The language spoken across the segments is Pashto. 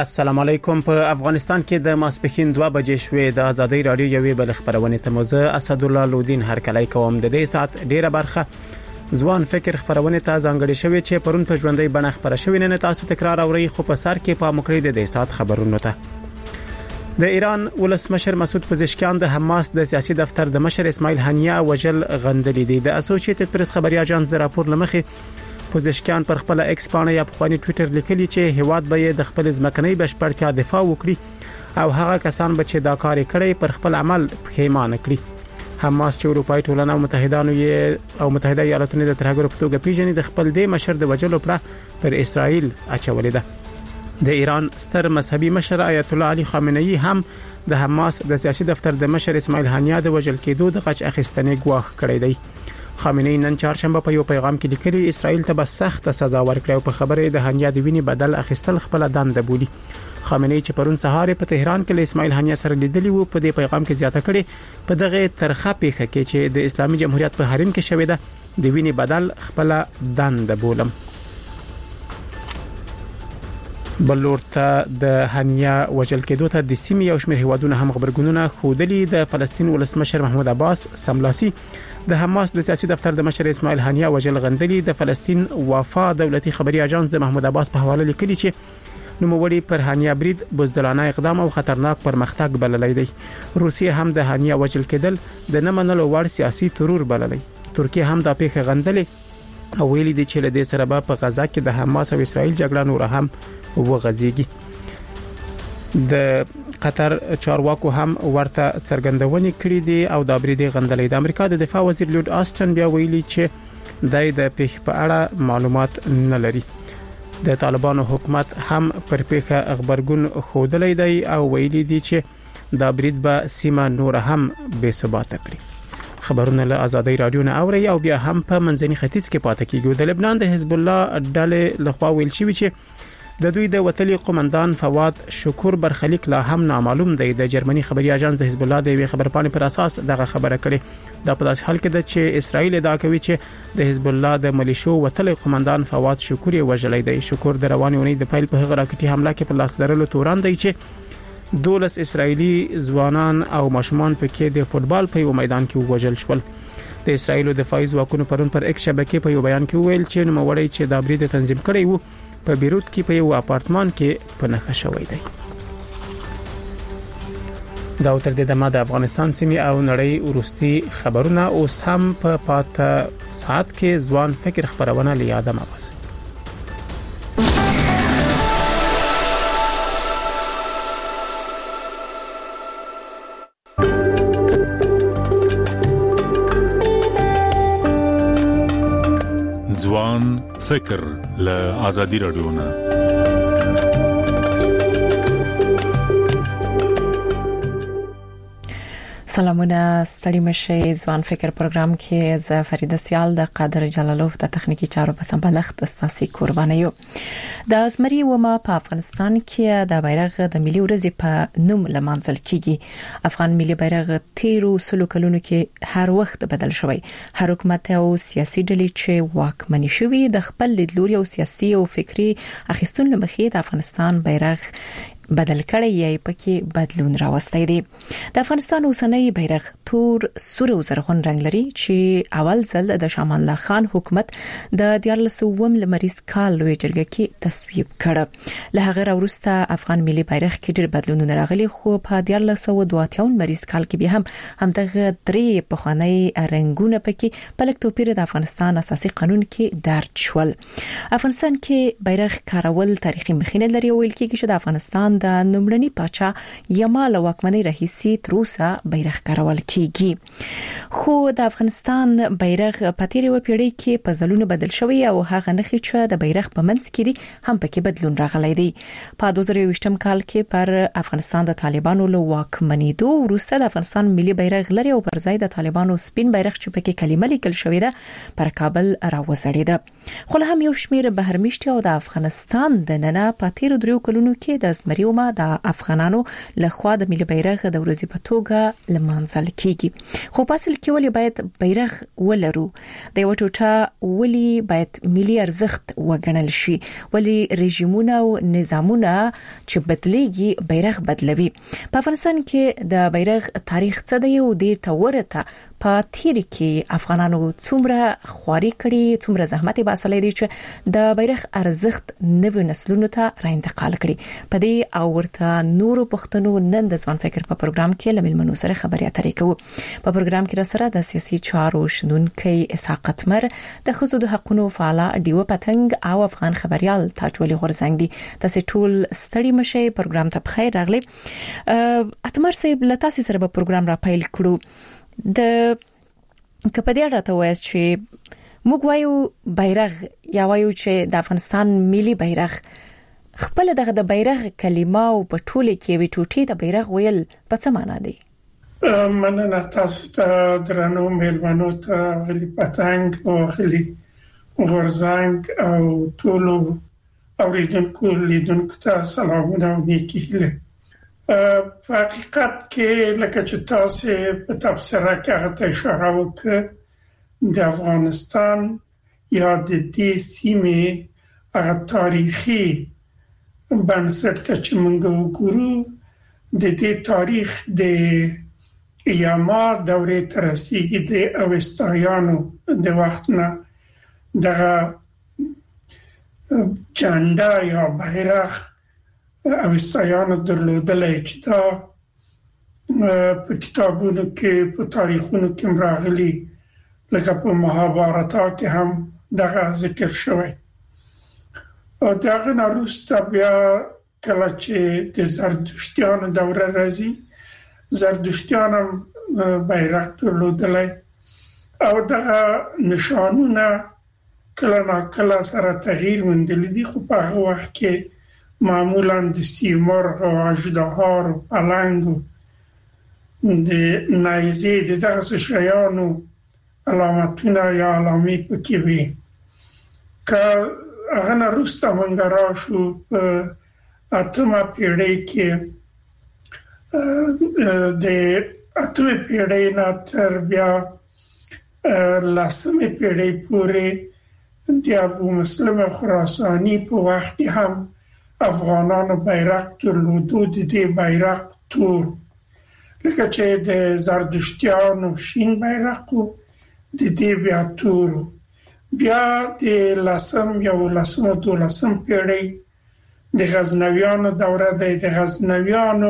السلام علیکم. په افغانستان کې د ماسپښین 2 بجې شوې د ازادي رادیو یوې بل خبرونه ته موزه اسد الله لودین هر کله کوم د دې سات ډیره برخه ځوان فکر خبرونه ته ځانګړي شوی چې پرون په ژوندۍ بڼه خبره شوی نه تاسو تکرار اوري خو په سر کې په مکړې د دې سات خبرونه ته د ایران ولسمشر مسعود پزشکیان د حماس د سیاسي دفتر د مشر اسماعیل هنیه وجل غندلې دي. د اسوسییټډ پریس خبري اژانس د راپور لمخې پزشکیان پر خپل ایکس پاڼه یا په خپل ټوئیټر لیکلي چې هواد به د خپل ځمکنۍ بشپړتیا دفاع وکړي او هغه کسان به چې دا کار کړي پر خپل عمل پښیمانه کړي. حماس چې اروپאי ټولنه متحدانو او متحده ایالاتونو د ترهګرو په توګه پیژني د خپل د مشر د وجلو پر اسرائیل اچولې ده. د ایران ستر مذهبي مشر آیت الله علي خامنه‌ای هم د حماس د سیاسي دفتر د مشر اسماعیل هنیه د وجل کېدو د غچ اخیستنې ګواښ کړی دی. خامنه‌ای نن چهارشنبه په یو پیغام کې لیکلي اسرائیل ته به سخت سزا ورکړي او په خبره د هنیه د ویني بدل اخیستل خپل دنده بولي. خامنه‌ای چې پرون سهار په تهران کې له اسماعیل هنیه سره لیدلی وو په دې پیغام کې زیاته کړي په دغه ترخه پیښه کې چې د اسلامي جمهوریت په حریم کې شوې ده د ویني بدل خپل دنده بولم. بلورته د هنیه وجل کېدو ته د سیمې او شمېر هیوادونو هم خبرګونونه خودلی. د فلسطین ولسمشر محمود عباس سملاسي د حماس د سیاسي دفتر د مشر اسماعیل هنیه وجل غندلی. د فلسطین وفا دولتي خبري اژانس د محمود عباس په حواله لیکلي چې نوموړي پر هنیه برید بزدلانه اقدام او خطرناک پرمختګ بللی دی. روسیه هم د هنیه وجل کېدل د نه منلو وړ سیاسي ترور بللی. ترکیه هم د پیښه غندلې او ویلي دی چې له دې سره په غزا کې د حماس او اسرائیل جګړه نور هم وغځيږي. د قطر چارواکو هم ورته څرګندونې کړې دي او د بریدي غندلې. د امریکا د دفاع وزیر لورد آستن بیا ویلي چې د پیښې په اړه معلومات نه لري. د طالبانو حکومت هم پر پیښه خبرګون خودلې دی او ویلي دي چې د برید به سیمه نور هم بے ثبات کړي. خبرونه له ازادي رادیو نه اوري او بیا هم په منځني ختیځ کې پاتې کیږي. د لبنان د حزب الله ډلې لخوا ویل شوی چې د دوی د وتلي قومندان فواد شکور برخلیک لا هم نامعلوم دی. د جرمني خبري اژانس د حزب الله د وی خبرپاڼې پر اساس دغه خبره کړې. دا په داسې حال کې ده چې اسرائیل ادعا کوي چې د حزب الله د ملیشو وتلي قومندان فواد شکور وژلې دی. شکور د رواني اونۍ د پیل په هغه راکټي حمله کې په لاس درلو توران دی چې 12 اسرایلی ځوانان او ماشومان په کې د فوتبال په یو میدان کې وژل شول. د اسرایل دفاعي ځواکونو پرون پر ایکس شبکې په یو بیان کې ویل چې نوموړی چې د برید تنظیم کړی وو په بیروت کې په یو اپارتمان کې په نښه شوی دی. دا تر دې دمه د افغانستان سیمې او نړۍ ورستي خبرونه اوس هم په پاته ساعت کې ځوان فکر خبرونه لیاده مباحث. ځوان فکر له ازادي رادیو نه. سلامونه ستړي مشه. ځوان فکر پروګرام کې ز فریده سیال د قادر جلالوف د تخنیکی چارو په سمبلښت استاسي قرباني یو. د اسمري ومه په افغانستان کې د بیرغ د ملي ورځې په نوم لمانځل کیږي. افغان ملي بیرغ 13 کلونو کې هر وخت بدل شوی. هر حکومت او سیاسي ډلې چې واکمني شوی د خپل لیدلوري او سیاسي او فکری اخیستون لمخې د افغانستان بیرغ بدل کړی یې پکې بدلون راوستي دي. د افغانستان اوسنۍ بیرغ تور سور او زرغون رنگ لري چې اول ځل د شاه امان الله خان حکومت د 1400 لمریز کال لوی جرګه کې تصویب کړ. له هغه وروسته افغان ملي بیرغ کې ډېر بدلونونه راغلي خو په 1422 لمریز کال کې به هم دغه درې پخوانی رنگونه پکې په لږ توپیر د افغانستان اساسي قانون کې درج شول. افغانستان کې بیرغ کارول تاریخي مخینه لري. ویل کېږي چې د افغانستان د نومړني پاچا یمال واکمنۍ رئیسي تروسا بیرغ کارول کیږي. خو د افغانستان بیرغ په تیرې پیړۍ کې په ځلونو بدل شوی او هغه نخي چې د بیرغ په منځ کې دي هم پکې بدلون راغلی دی. په 2020 کال کې پر افغانستان د طالبانو له واکمنېدو وروسته د افغانستان ملي بیرغ لري او پر ځای د طالبانو سپین بیرغ چې پکې کلمه لیکل شوې ده پر کابل راوځړېده. خو هم یو شمېر بهرمشتي او د افغانستان د ننه په تیرو 3 کلونو کې د اسمري ومه د افغانانو لخوا د ملي بیرغ د ورځې په توګه لمانځل کیږي. خو په اصل کې ولې باید بیرغ ولرو د یو ټوټه ولې باید ملي ارزښت وګڼل شي ولې رژیمونه او نظامونه چې بدليږي بیرغ بدلوي په افغانستان کې د بیرغ تاریخ څه دی او د تورته په تیر کې افغانانو څومره خواري کړي څومره زحمت یې باسلې دي چې د بیرغ ارزښت نوو نسلونو ته را انتقال کړي په دې او ورته نورو پښتنو نن د ځوان فکر په پروګرام کې لملمنو سره خبري اترې کوو په پروګرام کې را سره د سیاسي چارو شنونکي اسحاق قتمر د خزو د حقوقو فعال ډیو پتنګ او افغان خبريال تاجولي غورزنګ دي تاسو ټول ستړي مشه پروګرام ته بخیر راغلي اتمر صاحب لتاسو سره په پروګرام را پیل کړو د کپدې راته وایي چې موږ وایو بیرغ یا وایو چې د افغانستان ملي بیرغ خپل دغه د بیرغ کلمه او په ټوله کې وی ټوټي د بیرغ ویل په څه معنا دی مننه تاسو ته درنو مهربانو ته غلی پتنګ او غلی غورزنګ او ټولو اوریدونکو لیدونکو ته سلامونه او نیکی هیله په حقیقت کې لکه چې تاسو په تفسیر کې هغه اشاره وکړه د افغانستان یا د دې سیمې هغه تاریخي بنسټ ته چې موږ وګورو د دې تاریخ د یاما دورې تر رسیدي د اوستایانو د وخت نه دغه جنډا یا بیرغ اوستایانو درلودلای چې دا په کتابونو کې په تاریخونو کې راغلي لکه په مهابارتا کې هم دغه ذکر شوی او دغه ناروسته بیا کله چې د زردشتیانو دوره راځي زردشتیان هم بیرغ درلودلای او دغه نشانونه کله سره تغییر موندل دي خو په هغه وخت کې معمولاً د سیمرغ او اژدهار او پلنګ د نایزې د دغه شیانو علامتونه یا علامې پکې وي که هغه وروسته موږ راشو په 8مه پیړۍ کې د 8مه پیړۍ نه تر بیا 10مه پیړۍ پورې د ابو مسلم خراسانی په وخت کې هم افغانانو بیرغ درلودو د دې بیرغ تور لکه چې د زردشتیانو شین بیرغ و د دې بیا تور بیا د لسم یا ولسم او دولسم پیړۍ د غزنویانو دوره د غزنویانو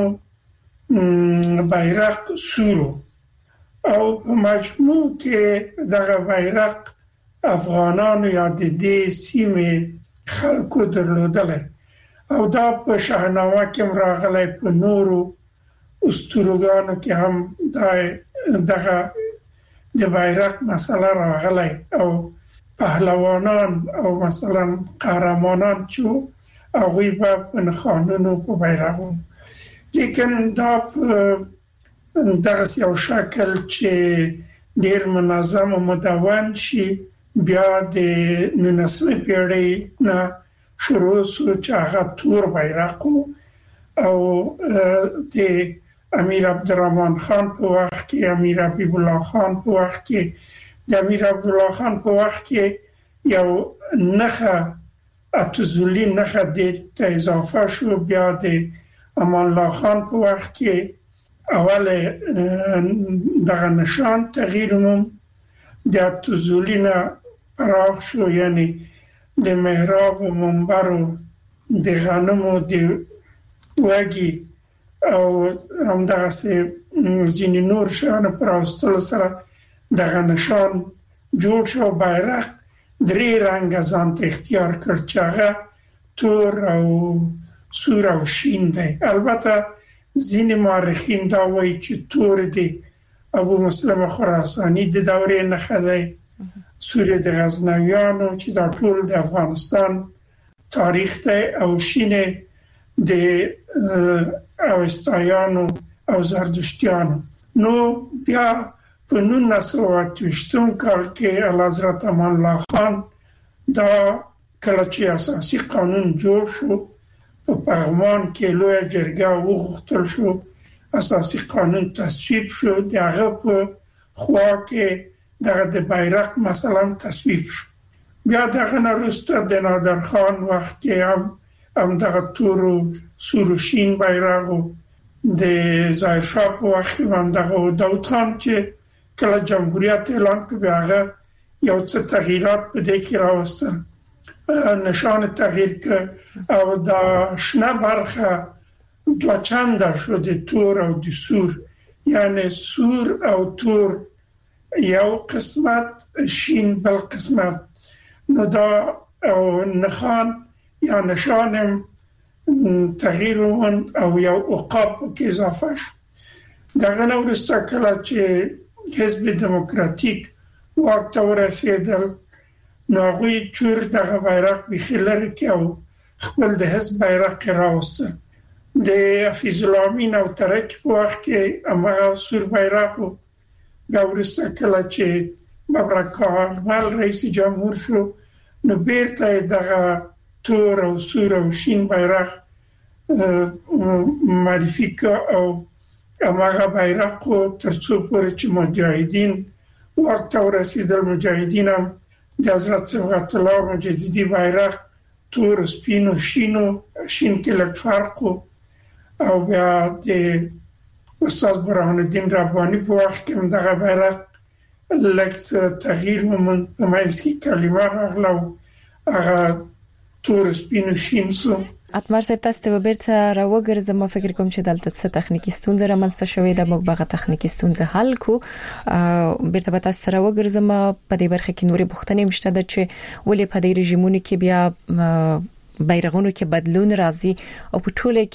بیرغ سور او په مجموع کې دغه بیرغ افغانانو یا د دې سیمې خلکو درلودل او دا په شاهنامه کې راغلی په نورو اسطورګانو کې هم دغه د بیرغ مسله راغلی او پهلوانان او مثلا قهرمانان چې هغوی به په نښانونو په بیرغو لیکن دا دغه یو شکل چې ډیر منظم او مدون شي بیا د 19مه پیړۍ نه شروع شو چې هغه تور بیرغ او د امیر عبدالرحمن خان په وخت کې امیر حبیب الله خان په وخت کې د امیر حبیب الله خان په وخت کې یو نخه اتوزلی نخه د اضافه شو بیا د امان الله خان په وخت کې اول دغه نشان تغییر موم د اتوزلی نه پراخ شو یعنی د محراب و منبر و د غنمو د وږي او همدغسې ځینې نور شیانو په راوستلو سره دغه نشان جوړ شو بیرغ درې رنګه ځان ته اختیار کړ چې هغه تور او سور او شین دی البته ځینې مورخین دا وایي چې تور دی ابو مسلم خراسانی د دورې نښه دی سور د غزنویانو چې دا ټول د افغانستان تاریخ دی او شین د اوستایانو او زردشتیانو نو بیا په 1928 کال کې اعلیحضرت امان الله خان دا کله چې اساسي قانون جوړ شو په پارلمان کې لویه جرګه وغوښتل شو اساسي قانون تصویب شو دغه په خوا کې د بیرغ مثلا تصویب شو. بیا دغه وروسته د نادر خان وخت کې هم دغه تور او سور او شین بیرغ د ظاهر شاه په وخت هم دغه داود خان چې کله جمهوریت اعلان کړ هغه یو څه تغییرات په دې کې راوستل، نشان تغییر کړ او د شنه برخه دو چنده شو د تور او د سور، یعنی سور او تور یو قسمت، شین بل قسمت. نو دا نخان یا نشانم تغییر وموند او یو عقاب کې اضافه شو. دغه نه وروسته کله چې حزب دموکراتیک واک ته ورسېدل نو هغوی چور دغه بیرغ بیخي لرې کړ او خپل د حزب بیرغ راوستل. د حفیظ الله امین او ترک په وخت کې هماغه سور بیرغ و. بیا وروسته کله چې ببرکال رئیس جمهور شو نو بیرته دغه تور او سور او شین بیرغ معرفي کړ او هماغه بیرغ تر څو پورې چې مجاهدین واک ته ورسېدل، مجاهدین هم د حضرت صبغت الله مجددي بیرغ تور سپین او شین کې لږ فرق او بیا د استاد برهان الدین رباني په وخت کې دغه بیرغ لږ تغییر وموند، په منځ کې کلمه راغله هغه تور سپین او شین سو. اتمر صاحب تاسو ته بیرته راوګرځم. ما فکر کوم چې دلته څه تخنیکی ستونزه رامنځته شوې ده، موږ به تخنیکی ستونزه حل کو. بیرته به تاسو سره وګرځم. په دې برخه کې نورې پوښتنې مشته ده چې ولې په دې رژیمونو کې بیا بیرغونو کې بدلون راځي او په ټوله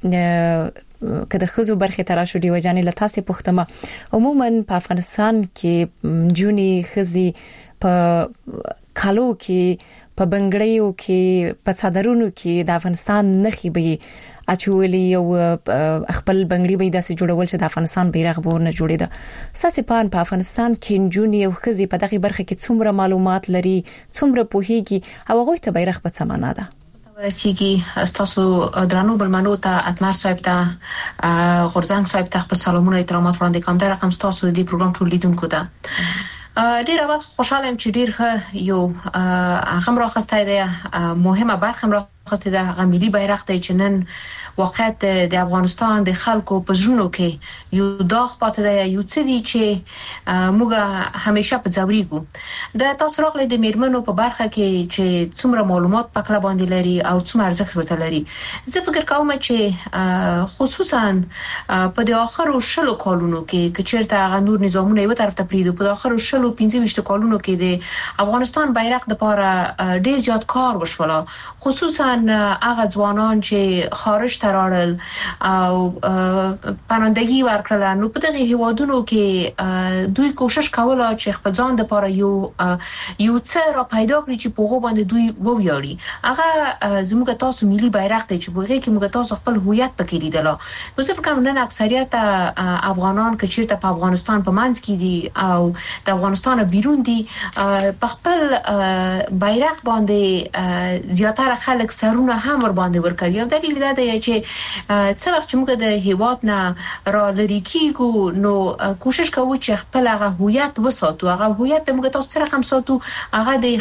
کې کله خزو برخه تراشو دی وجانې لتاسې پوښتنه. عموما په افغانستان کې جونی خزي په کالو کې په بنگړیو کې په صدرونو کې د افغانستان نخي به اچولي او خپل بنگړي به داسې جوړول چې د افغانستان بیرغ به نه جوړیده. ساسي په افغانستان کې جونی او خزي په دغه برخه کې څومره معلومات لري، څومره پوهیږي او هغه ته بیرغ په څه معنا ده؟ ورسیږي تاسو درنو بلمنو ته اتمر صاحب ته غورزنګ صاحب ته خپل سلامونه احترامات وړاندې کوم. دا رقم تاسو د پروګرام ټول لیدونکو ته ډیر وخت خوشاله یم چې ډیر یو هغه راخسته ده، مهمه برخه راخسته ده، هغه ملي بیرغ ته چې نن واقعیت د افغانستان د خلکو په ژوندو کې یو داغ پاتې ده، یو څه دي چې موږ همیشه په ځوریږو. د تاسو راغلي د میرمنو په برخه کې چې څومره معلومات پکله باندې لري او څومره ارزښت ورته لري. زه فکر کوم چې خصوصا په د اخرو شلو کالونو کې چیرته هغه نور نظامونه یو طرف ته پریدو، په اخرو شلو 15 کالونو کې د افغانستان بیرغ د لپاره ډیر زیات کار وشوله، خصوصا هغه ځوانان چې خارج ترارل او پناهندگی ورکړل. نو په دغه هیوادونو کې دوی کوشش کوله چې خپل ځان د لپاره یو څه را پیدا کړي چې په هغه باندې دوی وویاړي. هغه زموږ تاسو ملي بیرغ ته چې په هغه کې موږ تاسو خپل هویت پکې لیدل. نو زه فکر کوم نن اکثریت افغانان چې چیرته په افغانستان په منځ کې دي او د افغانستان بیرون دي په خپل بیرغ باندې زیاتره خلک سرونه هم ور باندې ورکوي. او دلیل دا دی چې څه وخت چې موږ د هیواد نه را لری کیږو نو کوشش کوو چې خپل هغه هویت وساتو. هغه هویت به موږ تاسو سره هم ساتو، هغه د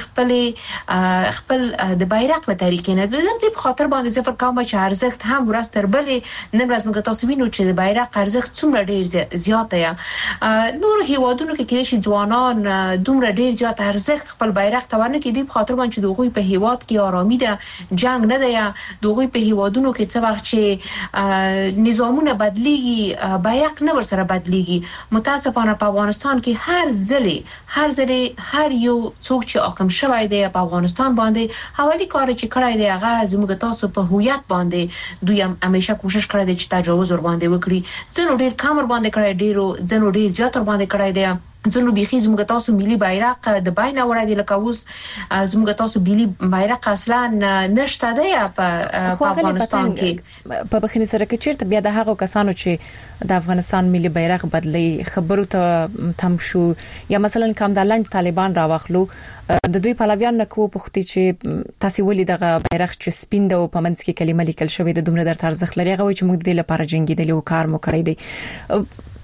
خپل د بیرغ په طریقې نه د دې په خاطر باندې زفر کوم چې ارزښت هم ورځ تر بلې نن ورځ موږ تاسو وینو چې د بیرغ ارزښت څومره ډیر زیات دی. نور هیوادونو کې چې ځوانان دومره ډیر زیات ارزښت خپل بیرغ ته ورنکړي دي په خاطر باندې دوی په هیواد کې آرامي ده، جنگ نه دی. دوی په هیوادونو کې څه وخت چې نظامونه بدليږي بیرغ نه ورسره بدليږي. متاسفانه په افغانستان کې هر ځلې هر یو څوک چې حاکم شوی دی په افغانستان باندې حوالی کار چې کړی دی هغه زموږ تاسو په هویت باندې دوی هم همیشه کوشش کړی دی چې تجاوز ور باندې وکړي. ځنو ډیر کم ور باندې کړی، ځنو ډیر زیات ور باندې کړی دی. زموږ بيخي زموږ تاسو ملي بیرغ د باینه وړاندې لکه اوس زموږ تاسو ملي بیرغ اصلا نشته دی په افغانستان کې. په بخښنې سره کې چیرته بیا د هغو کسانو چې د افغانستان ملي بیرغ بدلی خبرو ته تم شو یا مثلا کوم د لند طالبان راوخلو د دوی پلویان نکو پختي چې تاسو ولې دغه بیرغ چې سپین د په منځ کې کلمه لیکل شوې د دومره در ارزښت لري هغه چې موږ د لپاره جنگیدل او کار مو کړی دی.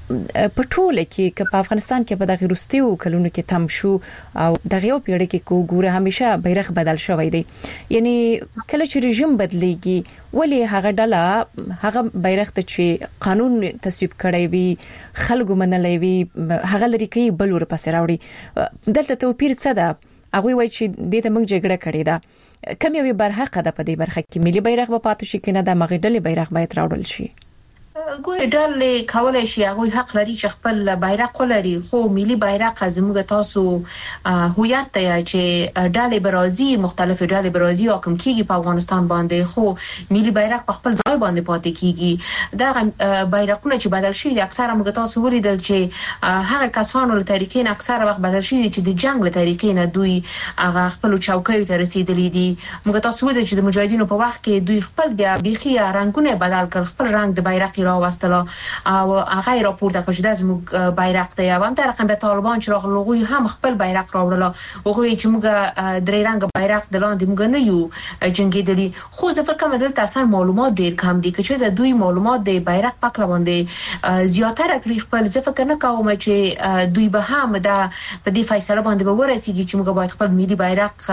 په ټوله کې په افغانستان کې په دغه وروستیو کلونو کې تم شو او دغه یو پیړۍ کې کو ګوره همیشه بیرغ بدل شوی دی یعنی کله چې رژیم بدليږي ولی هغه ډله هغه بیرغ ته چې قانون تصویب کړی وي خلکو منلې وي هغه لري کې بل ور پسې راوړي دلته توپیر څه ده هغه وایي چې د دې موږ جګړه کړې ده کوم یو برخه ده په دې برخه کې ملي بیرغ په پاتې شي کنه د مغډلې بیرغ باید راوړل شي ګورې ډلې کولای شي هغه حق لري چې خپل بیرغ ولري خو ملي بیرغ زموږ تاسو هویت ته چې ډلې برازي مختلف ډلې برازي حکم کیږي په افغانستان باندې خو ملي بیرغ په خپل ځای باندې پاتې کیږي دا بیرغونه چې بدل شي اکثره موږ تاسو ولیدل چې هغه کسانو له طریقې نه اکثره وخت بدل شي چې د جنگ له طریقې نه دوی هغه خپل چوکۍ ته رسیدلې دي موږ تاسو ولیدل چې د مجاهدینو په وخت کې دوی خپل بیا بيخي رنگونه بدل کړ خپل رنگ د بیرغ را واستله او هغه راپورته کړ چې د زموږ بیرغ ته یو هم تر رقم به طالبان چې راغلي هم خپل بیرغ راوړل او غوي چې موږ درې رنګ بیرغ د لاندې موږ نه یو جنگیدلی خو زه فکر کوم دلته اصلا معلومات ډیر کم دي چې د دوی معلومات د بیرغ پکړه باندې زیاتره کړی خپل زه فکر نه کوم چې دوی به هم د په دې فیصله باندې به ورسیږي چې موږ باید خپل ملي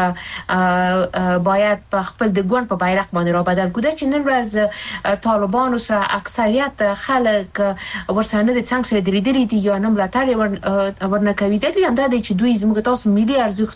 بیرغ باید په خپل د ګوند په بیرغ باندې را بدل کړو چې نن ورځ طالبان سره اکثریت خلک ورسره د څنګه سره درېدلې دي یا نه ملاتړ ورنه کوي د اندازې چې دوی زموږ تاسو ملي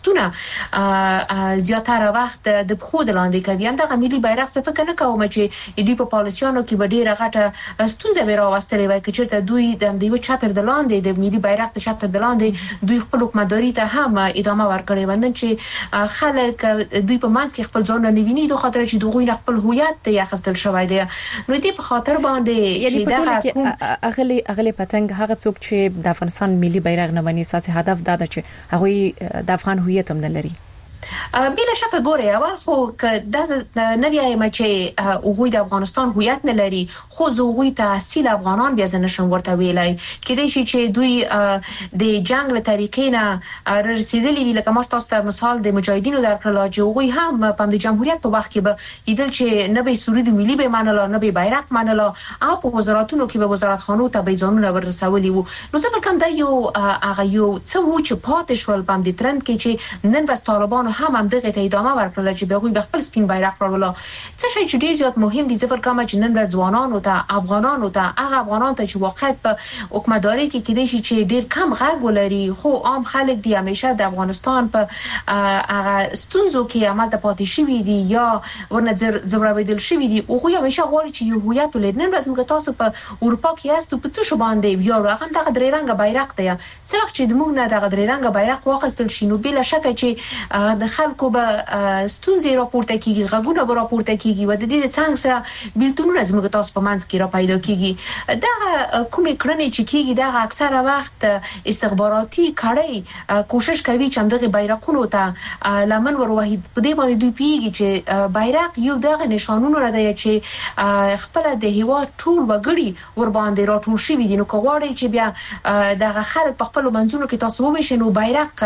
ارزښتونه زیاتره وخت د بخود لاندې کوي همدغه ملي بیرغ څه فکر نه کوم چې دوی په پالیسیانو کې به ډیره غټه ستونزه به راوستلې وای چې دوی د یو چتر د لاندې د ملي بیرغ د چتر د لاندې دوی خپل حکومتداري ته هم ادامه ورکړي وندن چې خلک دوی په منځ کې خپل ځان نه ویني د خاطر چې دوی خپل هویت ته اخستل شوی دی نو دې په خاطر باندې چې دا اغلی پتنګ هغه څوک چې د افغانستان ملي بیرغ نه مني اساسي هدف دا ده چې هغه د افغان هویت هم نه لري بلا شک ګوري اول خو د نوی چې اوغوی د افغانستان هویت نه لري خو زوغوی ته اصل افغانان بیا ځنه ورته ویلای کله چې دوی د جنگ له طریقې نه رسیدلی وی لکه ما تاسو ته مثال د مجاهدینو درکړل چې اوغوی هم په د جمهوریت په وخت کې به ایدل چې نه به سرود ملي به منله نه به بیرغ منله او په وزارتونو کې به وزارت خانو ته به ځانونه ورسولي وو نو زه کوم دا یو هغه یو څه و چې پاتې شول په دې ترند کې چې نن بس طالبان هم دغه ته ادامه ورکړل چې به خپل سپین بیرغ راوړل څه شي چې ډیر زیات مهم دي زفر کوم چې نن ورځ ځوانانو ته افغانانو ته هغه افغانان ته چې واقعیت په حکومتداري کې کېدای شي چې ډیر کم غږ ولري خو عام خلک دی همیشه د افغانستان په هغه ستونزو کې عمل ته پاتې شوی دي یا ورنظر زبرابیدل شوی دي او خو همیشه غواړي چې یو هویت ولري نن ورځ موږ تاسو په اروپا کې یاستو په څه شو باندې یو هغه دغه درې رنګ بیرغ ته څه وخت چې موږ نه دغه درې رنګ بیرغ واخیستل شي نو بلا شک چې د خلکو به ستونزې راپورته کیږي غږونه به راپورته کیږي و د دې څنګه سره بیلتونونه زموږ تاسو په منځ کې را پیدا کیږي دا کومې کړنې چې کیږي دا اکثره وخت استخباراتي کړي کوشش کوي چې همدغه بیرغونو ته لمن وروهید په دې باندې دوی پیږي چې بیرغ یو دغه نشانونه لري چې خپل د هیواد ټول وګړي ور باندې راټول شوی دي نو کوغړی چې بیا دغه خلک په خپل منځونو کې تاسو وبشنو بیرغ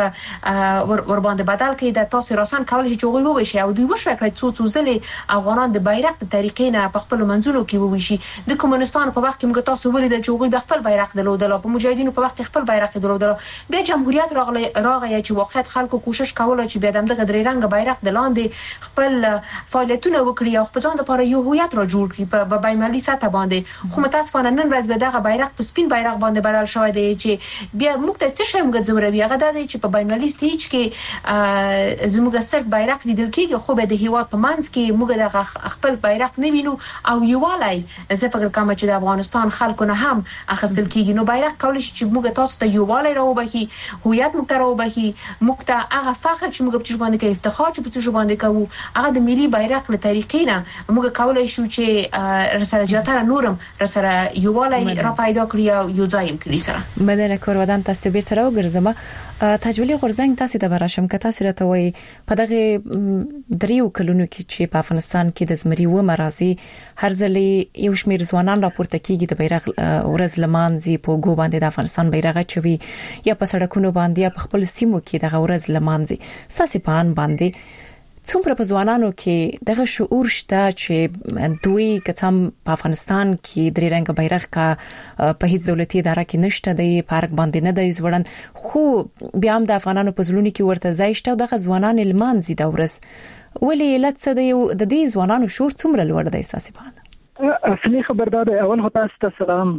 ور باندې بدل کړي د تاسو راسن کولای شي چې وګړي وبشي او دوی وشو کړی څو ځلې افغانان د بیرغ د طریقې نه په خپل منځونو کې وبشي د کمونستانو په وخت کې موږ تاسو ولیدل چې وګړي خپل بیرغ درلودل په مجاهدینو په وخت خپل بیرغ درلودل بیا جمهوریت راغی چې واقعیت خلکو کوشش کوله چې بیا دغه درې رنګ بیرغ د لاندې خپل فعالیتونه وکړي او په ځان لپاره یو هویت را جوړ کړي په بین‌المللي سطح باندې خو متاسفانه نن ورځ به دغه بیرغ په سپین بیرغ باندې بدل شوی دی چې بیا موږ ته څه شي موږ زوروي هغه د چې په بین‌المللي سټیج کې زموږ سر بیرغ لیدل کېږي خو به د هیواد په منځ کې موږ د خپل بیرغ نه وینو او یوالای زه فکر کوم چې د افغانستان خلکو نه هم اخیستل کېږي نو بیرغ کولای شي چې موږ تاسو ته یوالای راوبخي هویت موږ ته راوبخي موږ ته هغه فخر چې موږ په باندې کې افتخار چې په څه باندې کوو هغه د ملي بیرغ له طریقې نه موږ کولای شو چې رسره زیاتره نورم رسره یوالای را پیدا کړی او یو ځای کړی سره مدنه کورودان تاسو بیرته راوګرځم تجویلی غورزنګ تاسو د براشم که تاسو راته وای په دغه دریو کلونو کې چې په افغانستان کې د زمري و مرزي هر ځلې یو شمیر ځوانان راپورته کیږي د بیرغ ورځ لمانځي په ګو باندې د افغانستان بیرغ چوي یا په سړکونو باندې یا په خپل سیمو کې د ورځ لمانځي ساسي پان باندې څومره په ځوانانو کې دغه شعور شته چې دوی کڅم په افغانستان کې درې رنګ بیرغ کا په هیڅ دولتي اداره کې نشته دی پارک باندې نه دی زوړن خو بیا هم د افغانانو په زلونو کې ورته ځای شته دغه ځوانان المان زی دا ورس ولې علت څه دی د دې ځوانانو شعور څومره لوړ دی تاسو په اصلي خبردار اول هو تاسو ته سلام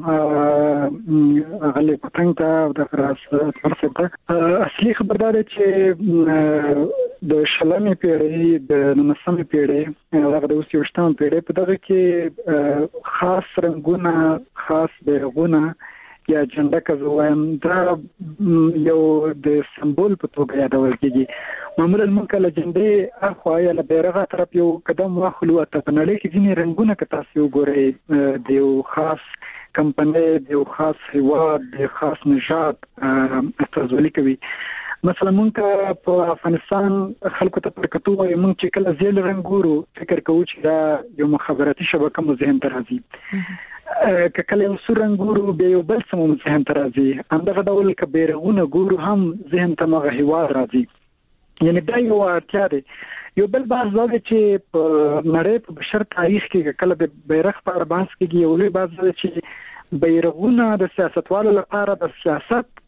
غلي پټنګ ته د فراس ورسته اصلي خبردار چې د شلمې پیړۍ د 19مې پیړۍ هغه د 20مې پیړۍ په دغه کې خاص رنگونه خاص بیرغونه یا جنډه کزوایم دا یو د سمبول په توګه یادول کېږي معمولا موږ له جنډې اخوا یا له بیرغه طرف یو قدم واخلو ته په نړۍ کې ځینې رنگونه که تاسو وګورئ د یو خاص کمپنۍ د یو خاص هیواد د خاص نژاد استازولي کوي مثلا موږ په افغانستان خلکو ته پرکتو وایي موږ چې کله زیل رنګ ګورو فکر کوو چې دا یو مخابراتي شبکه مو ذهن ته راځي کله یو سور رنګ ګورو بیا یو بل څه مو ذهن ته راځي همدغه ډول که بیرغونه ګورو هم ذهن ته مغه هیواد راځي یعنی دا یو اړتیا دی یو بل بحث دا چې په نړۍ په بشر تاریخ کې کله د بیرغ په اړه بحث کېږي یو لوی بحث دی چې بیرغونه د سیاستوالو لپاره د سیاست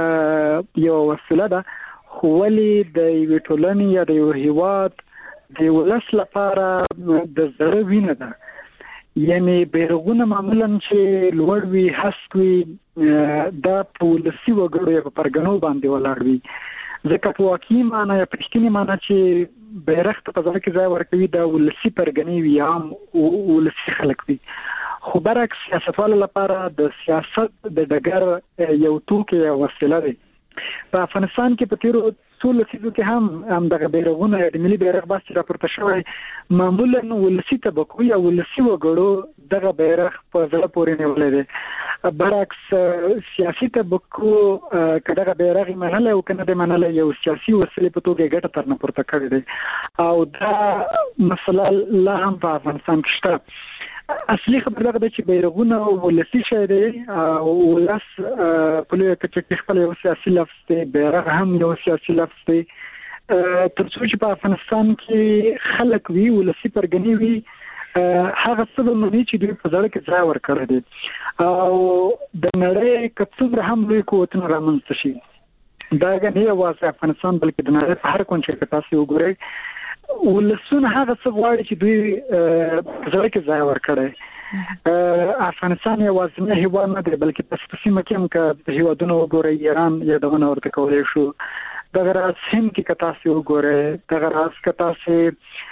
یو وسیله ده خو ولې د یو ټولنې یا د یو هیواد د ولس لپاره د زړه وینه ده یعنی بیرغونه معمولا چې لوړ وي هست وي دا په ولسي وګړو یا په پرګنو باندې ولاړ وي ځکه په واقعي معنی یا په رښتینې معنی چې بیرغ ته په ځای کې ځای ورکوي دا ولسي پرګنې وي عام ولسي خلک وي خو برعکس سیاستوالو لپاره د سیاست د ډګر یو توکی یا وسیله دی په افغانستان کې په تیرو څو لسیزو کې هم دغه بیرغونه د ملي بیرغ باسي راپورته شوی معمولا ولسي طبقو یا ولسي وګړو دغه بیرغ په ځړه پورې نیولې ده برعکس سیاسي طبقو کداغه بیرغ منل او کنه د منل یو سیاسي وسیله په توګه ګټه ترنه پورته کړې ده او دا مسله لا هم په افغانستان کې شته اصلي خبره ده چې بیرغونه ولسي شي دي او ولس په لوی کې خپل یو سیاسي لفظ دی بیرغ هم یو سیاسي لفظ دی ترڅو چې په افغانستان کې خلک وی ولسي پرګنی وی هغه څه باندې چې دوی په ځای کې ځای ورکړي دي او د نړۍ کڅوړه هم لوی قوتونه رامنځته شي دا غني واسه افغانستان بلکې د نړۍ په هر کونج کې تاسو وګورئ ولسونه هغه څه غواړي چې دوی ځای کې ځای ورکړي افغانستان یو وازنه هیواد نه دی بلکې په سیمه کې هم که هیوادونه وګورئ ایران یا دغه ورته کولای شو دغه راز هند کې تاسو وګورئ دغه راز تاسو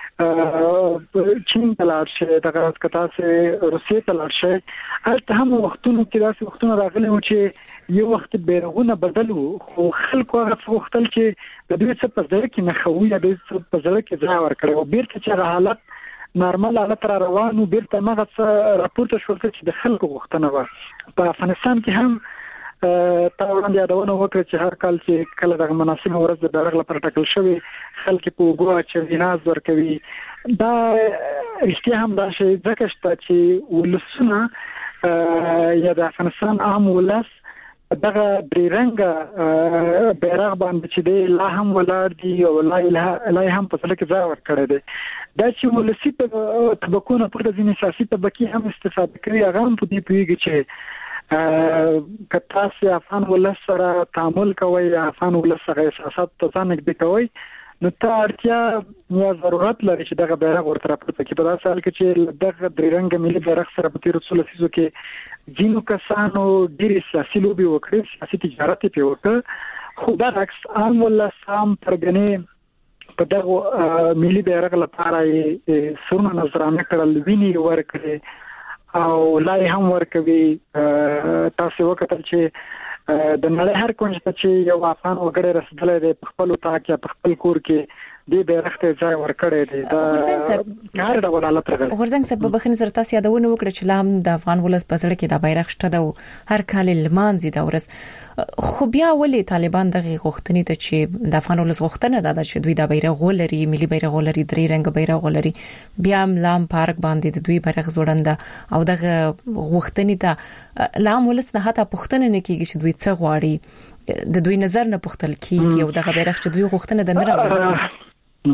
چین ته لاړ شئ دغه راز تاسو روسیې ته لاړ شئ هلته هم وختونو کې داسې وختونه راغلي و چې یو وخت بیرغونه بدل وو خو خلکو هغه وختل چې د دوی څه په ځای کې نه خوي یا د په ځای کې ځای ورکړي او بیرته چې حالت نارمل حالت را روانو بیرته مغه څه راپورته شول چې د خلکو غوښتنه و په افغانستان کې هم تا وړاندې یادونه وکړه چې هر کال چې کله د مناسبه ورځ د بیرغ لپاره ټاکل شوی خلک په وګړو چې ناز ورکوي دا رښتیا هم دا شی ځکه چې ولسونه یا د افغانستان عام ولس دغه درې رنګه بیرغ باندې چې دی لا هم ولاړ دي او لا هم په څلکه ځای ورکړی دی دا چې ولسي طبقونه پر د ځینې سیاسي طبقې هم استفاده کوي هغه هم په دې پیږي چې کتاسي افغان ولس سره تعامل کوي افغان ولس سره احساسات ته ځان نږدې کوي نو ته اړتیا یا ضرورت لري چې دغه بیرغ ورته راپورته کړي په داسې حال کې چې دغه درې رنګه ملي بیرغ سره په تیرو څو لسیزو کې ځینو کسانو ډېرې سیاسي لوبې وکړې سیاسي تجارت یې وکړ خو برعکس عام ولس هم پرګنې په دغه ملي بیرغ لپاره یې سرونه نظرانه کړل وینې ورکړې او لای هم ورکوي تاسو وکړل چې د نړۍ هر کونج ته چې یو افغان وګړی رسیدلی دی په خپل اتاق یا په خپل کور کې د بیرغ ته ځای ورکړی دی دا هر ډول حالت راغلی غورځنګ صاحب بخښنه سره تاسو یادونه وکړه چې لام د افغان ولس په زړه کې د بیرغ شته د هر کال لمانځي دا ورځ خو بیا ولې طالبان دغه غوښتنې ته چې د افغان ولس غوښتنه ده چې دوی د بیرغ ولري ملي بیرغ ولري درې رنګ بیرغ ولري بیا لام پارک باندې د دوی بیرغ زوړنده او دغه غوښتنې ته لام ولس نه هاته پښتنه نه کیږي چې دوی څه غواړي د دوی نظر نه پښتل کیږي او دغه بیرغ چې دوی غوښتنه ده نه راوړي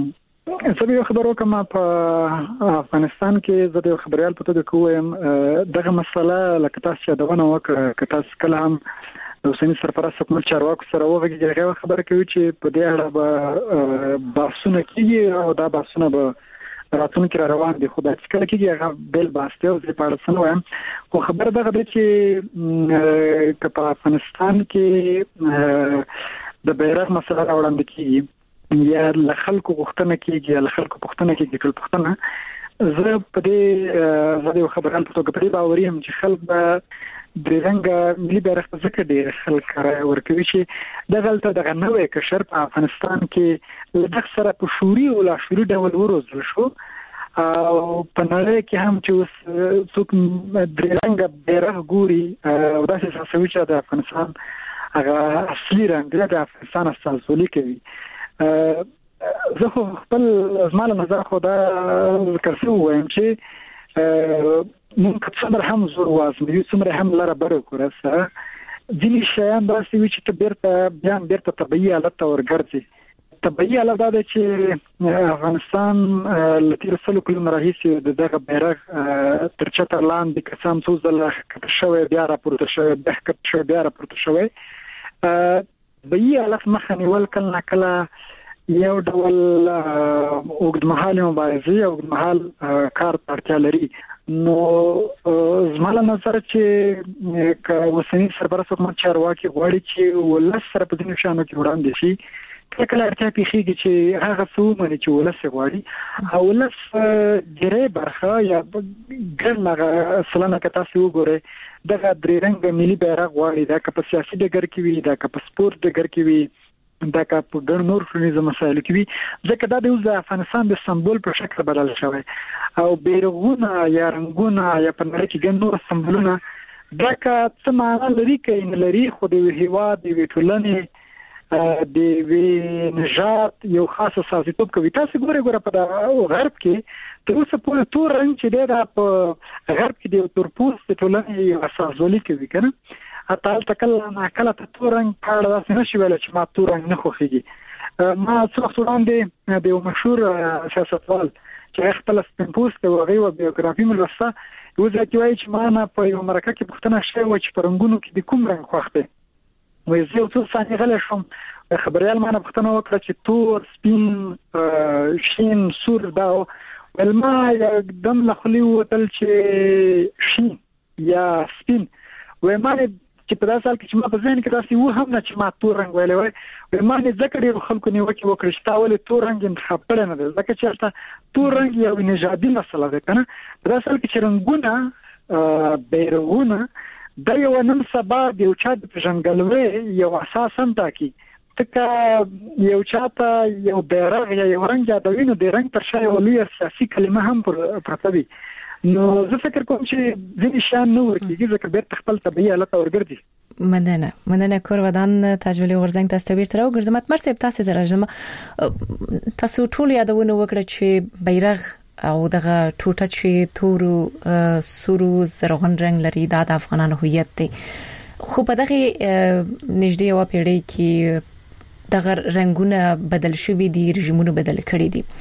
زه یو خبرو کوم په افغانستان کې زه یو خبريال په توګه کوم دغه مسله لکه تاسو چې دونه وکړه که تاسو کله هم د اوسنی سرپرست حکومت چارواکو سره وغږیږي هغه خبره کوي چې په دې اړه به بحثونه کیږي او دا بحثونه به راتلونکي را روان دي. خو دا چې کله کېږي هغه بل بحث دی او زه په اړه څه نه وایم. خو خبره دغه ده چې په افغانستان کې د بیرغ مسله راوړاندې کېږي یا له خلکو غوښتنه کېږي له خلکو پوښتنه کېږي ټول پوښتنه. زه په دې زه یو خبريال په توګه په دې باور یم چې خلک به د رنګ ملي بیرغ په ځکه ډېر خلک ورکوي چې دغلته دغه نوې کشر په افغانستان کې له دغه سره په شوري او لا شوري ډول وروزل شو او په نړۍ کې هم چې اوس څوک د رنګ بیرغ ګوري او داسې حساسوي چې د افغانستان هغه اصلي رنګ د افغانستان استازولي کوي. زه خپل زماله نظر خو دا ذکر شو وایم چې مونږ څومره هم زور وازم یو څومره هم لاره بره کورسه ځینې شیان داسې وي چې ته بیرته طبيعي حالت ته ورګرځي. طبيعي حالت دا دی چې افغانستان له تېرو سلو کلونو راهیسې دغه بیرغ تر چتر لاندې که څه هم څو ځله ښکته شوی بیا راپورته شوی بیا ښکته شوی بیا راپورته شوی. طبيعي حالت مخه نیول کله نه کله یو ډول اوږدمهاله مبارزې او اوږدمهال کار اړتیا لري. نو زماله نظر چې که اوسنی سرپرست حکومت چارواکي غواړي چې ولس سره په دې شانو کې وړاندې شي کله اړتیا پیښیږي چې هغه څه ومني چې ولس غواړي او ولس ډېرې برخه یا ګڼه سلنه که تاسو وګورئ دغه درې رنګ ملي بیرغ غواړي دا که په سیاسي ډګر کې وي دا که په سپورت ډګر کې وي دا که په ګڼ نور ټولنیزو مسایلو کې وي ځکه دا د افغانستان د سمبول په شکل بدل شوی او بیرغونه یا رنګونه یا په نړۍ کې ګڼ نور سمبولونه دا که څه معنا لري که نه لري خو د هیواد د ټولنې د نژاد یو خاص اساسیتوب کوي. تاسو ګوره په غرب کې تر اوسه پورې تور رنګ چې دی په غرب کې د تورپوستو ټولنې یو اساسولي کوي که نه حتی کله نه کله ته تور رنګ په اړه داسې نشي ویلی چې ما تور رنګ نه خوښېږي. ما څه وخت وړاندې د یو مشهور سیاستوال چې هغه خپله سپین پوسته و هغې یوه بیوګرافي مې لوسته یو ځای کې وایي چې ما نه په یوه مرکه کې پوښتنه شوې وه چې په رنګونو کې د کوم رنګ خوښ دی. وایي زه یو څو ثانیې غلی شوم خبریال ما نه پوښتنه وکړه چې تور سپین شین سور دا ویل ما یکدم له خولې ووتل چې شین یا سپین وایي ما چې په داسې حال کې چې ما په ذهن کې داسې و هم نه چې ما تور رنګ ویلی وایي ما نه ځکه ډېرو خلکو نیوکې وکړې چې تا ولې تور رنګ انتخاب کړی نه دی ځکه چې هلته تور رنګ یو نژادي مسله ده که نه په داسې حال کې چې رنګونه بیرغونه دا یو نن سبا د یو چا د پېژندګلوۍ یو اساس هم ټاکي ځکه یو چا ته یو بیرغ یا یو رنګ یادوي نو د رنګ تر شا یوه لویه سیاسي کلمه هم پرته وي. نو زه فکر کوم چې ځینې شیان نه ورکېږي ځکه بیرته خپل طبیعي حالت ته ورګرځي. مننه کورودان تجلی غورزنګ تاسو ته بیرته راوګرځم. اتمر صاحب تاسو درجه تاسو ټول یادونه وکړه چې بیرغ او دغه ټوټه چې تورو سورو زرغون رنگ لري دا د افغانانو هویت دی. خو په دغه نږدې یو پیړۍ کې دغه رنگونه بدل شوي دي رژیمونه بدل کړي دي.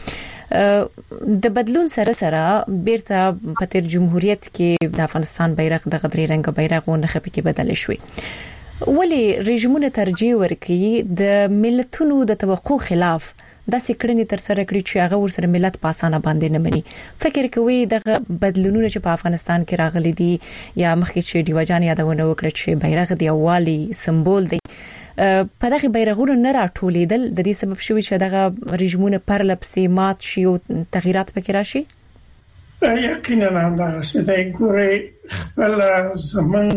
د بدلون سره بیرته په تیر جمهوریت کې د افغانستان بیرغ د غدري رنگ بیرغ و نخښه کې بدل شوی. ولی رژیمونه ترجیح ورکړي د ملتونو د توقع خلاف د سکرنی تر سره کړی چې هغه ورسره ملت په اسانه باندې نه مني. فکر کوي دغه بدلونونه چې په افغانستان کې راغلي دي یا مخکې چې دیوجان یادونه وکړه چې بیرغ دی والی سمبول دی په دغه بیرغونو نه راټولیدل د دې سبب شوی چې دغه رژیمونه پرلپسې مات شي او تغیرات پکې راشي. یقینا همدغه څه دی. ګورئ خپل زمون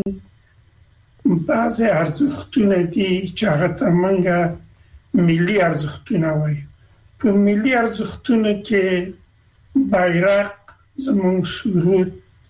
بعضې ارزښتونه دي چې هغه ته موږ ملي ارزښتونه وایو. په ملي ارزښتونو کې بیرغ زمون سرود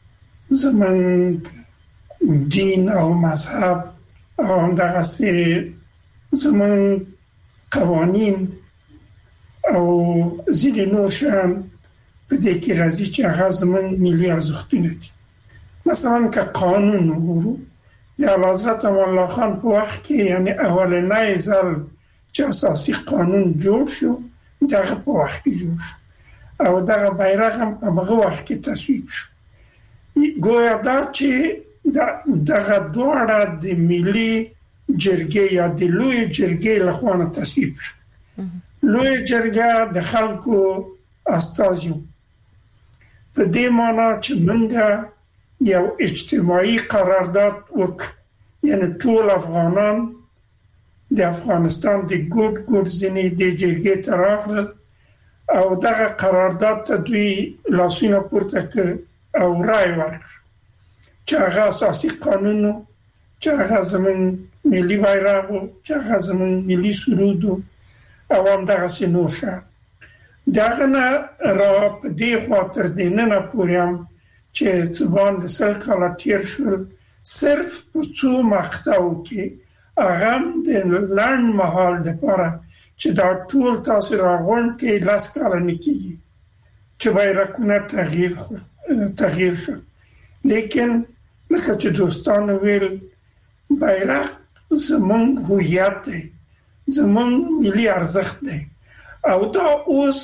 زمون دین او مذهب او همدغسې زمون قوانین او ځینې نور شیان په دې کې راځي چې هغه زمون ملي ارزښتونه دي. مثلا که قانون وګورو د اعلیحضرت امان الله خان په وخت کې یعنی اولنی ځل چې اساسي قانون جوړ شو دغه په وخت کې جوړ شو او دغه بیرغ هم په هغه وخت کې تصویب شو. ګویا دا چې دغه دواړه د ملي جرګې یا د لوی جرګې لخوا تصویب شو. لوی جرګه د خلکو استازیو په دې معنی چې موږ یو اجتماعي قرارداد وکړ، یعنی ټول افغانان د افغانستان د ګډ ځینې د جرګې ته راغلل او دغه قرارداد ته دوی لاسونه پورته کړ او رای ورکړ چې هغه اساسي قانون، چې هغه زموږ ملي بیرغ، چې هغه زموږ ملي سرود او هم دغه نور شو. دغه نه را په دې خاطر د نن پورې هم چې څوان د سل کاله تیر شول صرف په څو مقطعو کې هغه د لنډ مهال لپاره چې دا ټول تاسو راغون کې لاس کاله نه کیږي چې بیرغونه تغییر شو. لیکن لکه چې دوستان ویل بیرغ زمونږ هویت دی، زمونږ ملي ارزښت دی او دا اوس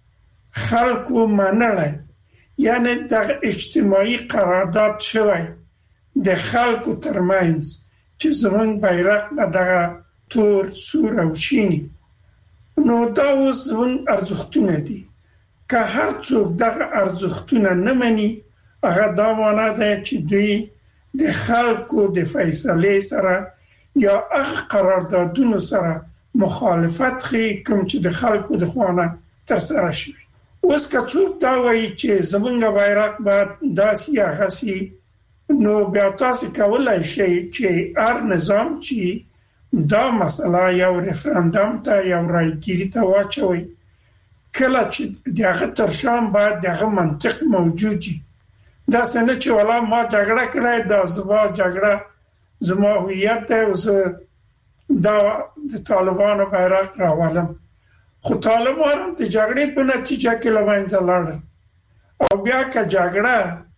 خلکو منلای، یعنی د اجتماعي قرارداد شوی د خلکو ترمنځ چې زمونږ بیرغ به دغه تور، سور او شینی. نو دا اوس زمونږ ارزښتونه دي. که هر څوک دغه ارزښتونه نه مني، هغه دا معنی ده چې دوی د خلکو د فیصلې سره یا هغه قراردادونو سره مخالفت کوي کوم چې د خلکو د خوانه تر سره شي. اوس که څوک دا وایي چې زمونږ بیرغ باید داسې هغسې، نو بیا تاسو کولای شئ چې هر نظام چې دا مسله یو ریفرندم ته یو رایګیري ته واچوي، کله چې دغه ترشان باید دغه منطق موجود وي. دا څنګه چې ولا ما جګړه کړې، دا زما جګړه، زما هویت دی او زه دا د طالبانو بیرغ راولم. خو طالبان هم د جګړې په نتیجه کې له منځه لاړل او بیا که جګړه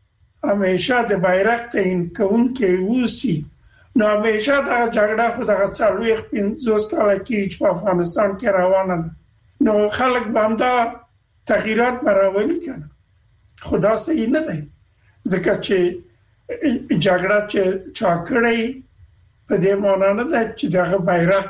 همیشه د بیرغ تعیین کوونکی اوسي، نو همیشه دغه جګړه خو دغه 40-50 کاله کې چې په افغانستان کې روانه ده، نو خلک به همدا تغییرات راولي کنه. خو دا صحیح نه دی، ځکه چې جګړه چې چا کړې په دې معنی نه ده چې دغه بیرغ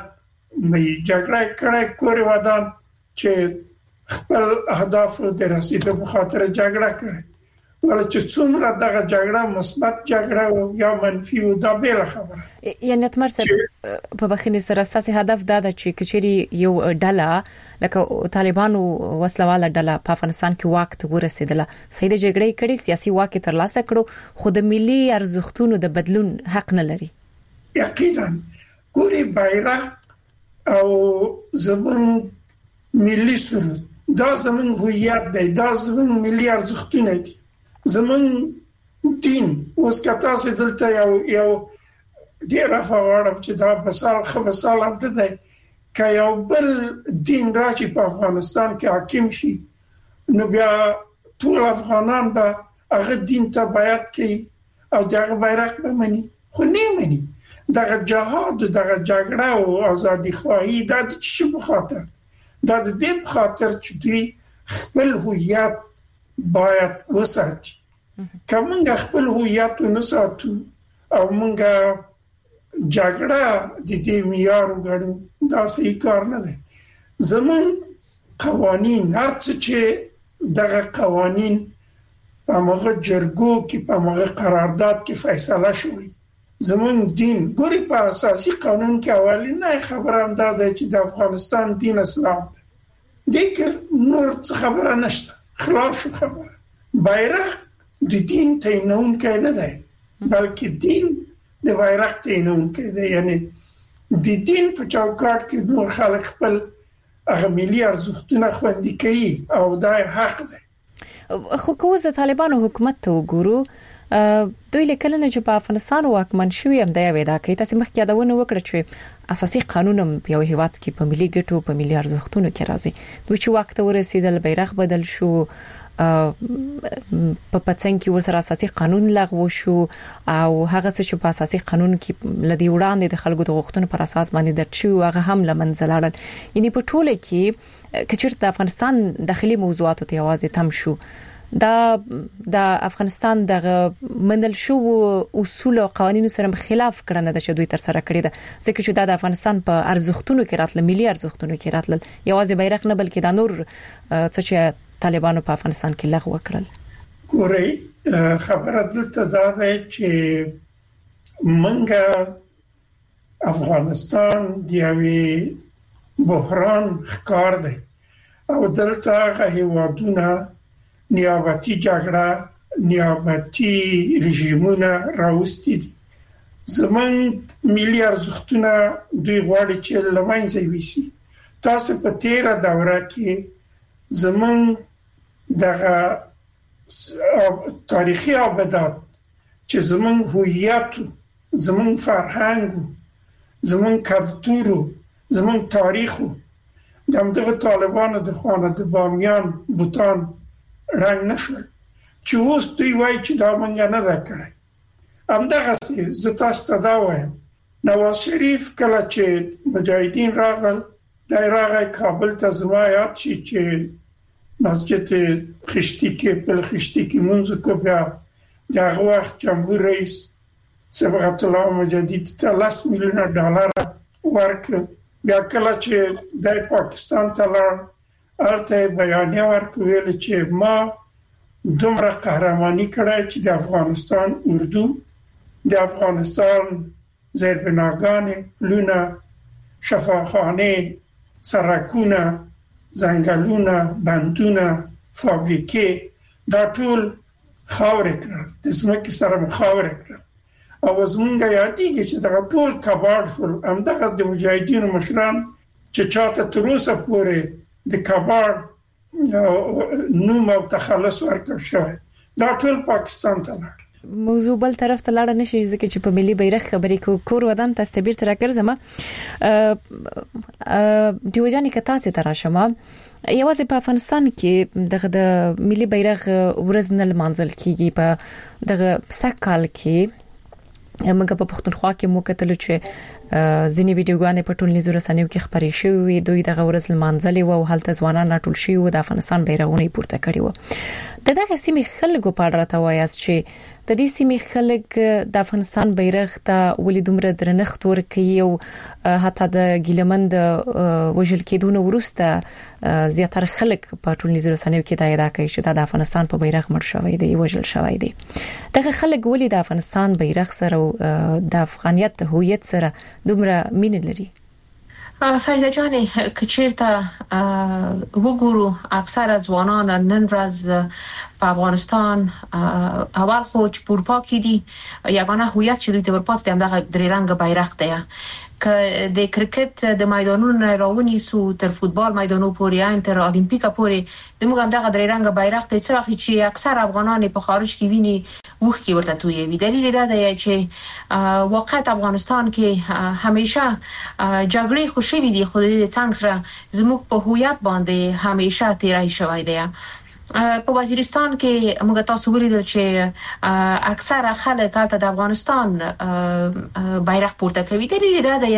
جګړه کړې کورې ودان چې خپل اهداف د رسیدو په خاطر جګړه کړې، ولې چې څومره دغه جګړه مثبت جګړه او یا منفي او دا بیل خبره. یعنی تمرسه په بخښنې سره اساسي هدف دا ده چې کچېری یو ډله لکه طالبانو وسلواله ډله په افغانستان کې واک ته ورسېدله، صحیح د جګړې کړي سیاسي واک ترلاسه کړو، خو د ملي ارزښتونو د بدلون حق نه لري. یقینا ګوري بیرغ او زمون ملي سرود دا زمون هویت دی، دا زمون ملي ارزښتونه دي، زمون دین. اوس کتا سي دلته یو ډیر افغانان چې دا بسال عبد دی که یو بل دین راشي په افغانستان کې حاکم شي، نو بیا ټول افغانان به هغه دین ته بیعت کوي او دغه بیرغ به مني. خو نه مني. دغه جهاد، دغه جګړه او ازادي خواهی دا د څه په خاطر؟ دا د دې په خاطر چې دوی خپل هویت باید وساتي. که موږ خپل هویت ونساتو او موږ جګړه د دې معیار وګڼو، دا صحیح کار نه دی. زمون قوانین، هر څه چې دغه قوانین په موږ جرګو کې په موږ قرارداد کې فیصله شوی، زمون دین ګوري په اساسي قانون کې اولینه خبره هم دا ده چې د افغانستان دین اسلام دی. دغه نور خبره نشته، خلاص خبره. بیرغ د دین تعینون کې نه دی، بلکې دین د بیرغ تعینون کې دی. یعنی د دین په چوکاټ کې نور خلک خپل هغه ملي ارزښتونه خوندي کوي او دا حق دی. خو کوزه طالبانو حکومت ته وګورو، دوی لیکل نه چې په افغانستان واکمن شوی هم د یوې دا کوي تاسو مخکې یادونه وکړه چې اساسي قانون په یو هیواد کې په ملي ګټو په ملي ارزښتونو کې راځي دوی چې وخت ورسېدل بیرغ بدل شو په پاتنګ کې ورسره اساسي قانون لغوه شو او هغه څه چې په اساسي قانون کې لدی وړاندې د خلکو د غوښتنو پر اساس باندې درچو هغه هم لمنځه لاړل یعنی په ټوله کې کچېرته د افغانستان داخلي موضوعاتو ته आवाज تم شو د افغانستان د منل شو اصول او قوانینو سره خلاف کړنه د شدوی تر سره کړی ده ځکه چې د افغانستان په ارزښتونو کې راتل ملي ارزښتونو کې راتل یوازې بیرغ نه بلکې د نور څه چې طالبانو په افغانستان کې لغوه کړل ګوري خبره دلته دا ده چې منګه افغانستان دی بحران ښکار دی او دلته هغه هیوادونه نیابتي جګړه نیابتي رژیمونه راوستي دي زمون ملي ارزښتونه دوی غواړي چې لمنځه ویسي تاسو په تیره دوره کې زمون دغه تاریخي ابدات چې زمون هویت زمون فرهنګ زمون کلتور زمون تاریخ دغه طالبانو د خوانه د بامیان بوتان رنګ نشول چې اوس دوی وایي چې دا مونږ نه دا کړی همدغه زه تاسو ته دا وایم نواز شریف کله چې مجاهدین راغلل د راغی کابل ته زما یاد شي چې مسجد خشتي کې بل خشتي کې مونږ کو بیا دغه وخت جمهور رئیس صبغت الله مجدد ته $10 میلیون ورکړ بیا کله چې د پاکستان ته لاړ البته بیانیه ورکوي چې ما دومره قهرمانی کړای چې د افغانستان اردو د افغانستان زیربناګان لونه شفاخانه سرکونه زنګلونه بندونه فابریکې دا ټول خاورې کړل د زمکې سره خاورې کړل او زمونږ یادېږي چې دا ټول کباړ شول همدغه د مجاهدینو مشران چې چاته تر اوسه پورې د کباړ نوم او تخلص ورکړ شوی دا ټول پاکستان ته لاړ موضوع بل طرف ته لاړ نشي ځکه چې په ملي بیرغ خبرې کور ودان تاسو تبیر تر راګرځم دیوجانې کتا سي تر شمه یوازې په افغانستان کې د ملي بیرغ ورزنل منځل کیږي په دغه سکهال کې موږ په پښتونخوا کې مو کتل چې ځینې ویډیوګانې په ټولنیزو رسنیو کې خبرې شوې دوی دغه ورځ لمانځلې او هلته ځوانان راټول شوي او د افغانستان بیرغونه پورته کړي وو دغه سیمې خلکو په اړه راته وایاست چې د دې سیمې خلک د افغانستان بیرغ ته ولې دومره درنښت ورکوي او حتی د ګیلمند وژل کېدو وروسته زیاتره خلک په ټولنیزو رسنیو کې دا ادعا کوي چې د افغانستان په بیرغ مړ شوی دی وژل شوی دی دغه خلک ولې د افغانستان بیرغ سره او د افغانیت هویت سره دومره مینه لري فریده جان کچیرته وګورو اکثره ځوانان نن ورځ په افغانستان اول خو چې پورپا کې دي یگانه هویت چې دوی ته ورپات دي همدغه درې رنګ بیرغ دی که د کرکټ د میدانونو راونی سو تر فوتبال میدانونو پورې تر المپیکا پورې د موږ همدغه درې رنګ بیرغ ته څه وخت چې اکثر افغانان په خارج کې ویني وښکي ورته توي دلیل دا دی چې واقعیت افغانستان کې همیشه جګړې خوشي دي خو د څنګه سره زموږ په هویت باندې همیشه تیرای شوی دی په وزیرستان کې موږ تاسو ولیدل چې اکثره خلک هلته د افغانستان بیرغ پورته کوي دلیل دا دی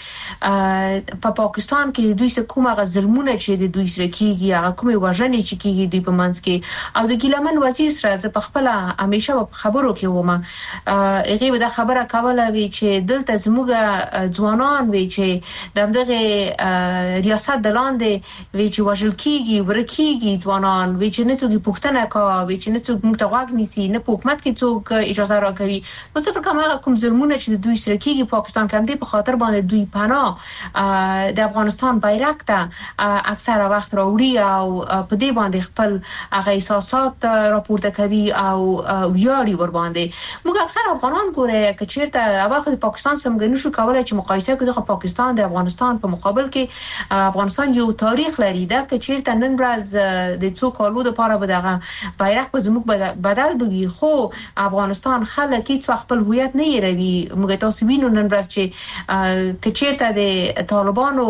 چې په پاکستان کې دوی څخه کومه ظلمونه چې د دوی سره کیږي هغه کومه وژنې چې کیږي دوی په منځ کې او د ګیلمن وزیر سره په خپل همیشه په خبرو کې ومه هغه دا خبره کوله وی چې دلته زموږ ځوانان وی چې دغه ریاست دلاندې وی چې وژل کیږي ورکیږي ځوانان وی چې نه څوک پښتنه کوي چې نه څوک موږ ته واګ نیسي نه په حکومت کې څوک اجازه راکوي نو څه کومه کوم ظلمونه چې دوی سره کیږي پاکستان کې هم دې په خاطر باندې دوی پناه د افغانستان بیرغ ته اکثره وخت راوړي او په دې باندې خپل هغه احساسات راپورته کوي او ویاړي ور باندې موږ اکثر افغانان ګوره چې چیرته اول خو د پاکستان سره موږ نشو کولای چې مقایسه کړو د پاکستان د افغانستان په مقابل کې افغانستان یو تاریخ لري دا چې چیرته نن ورځ د څو کالو هغه د پاره به دغه بیرغ په زموږ بدل بوي خو افغانستان خلک هیڅ خپل هویت نه یروي موږ تاسو وینو نن ورځ چې کچیرته د طالبانو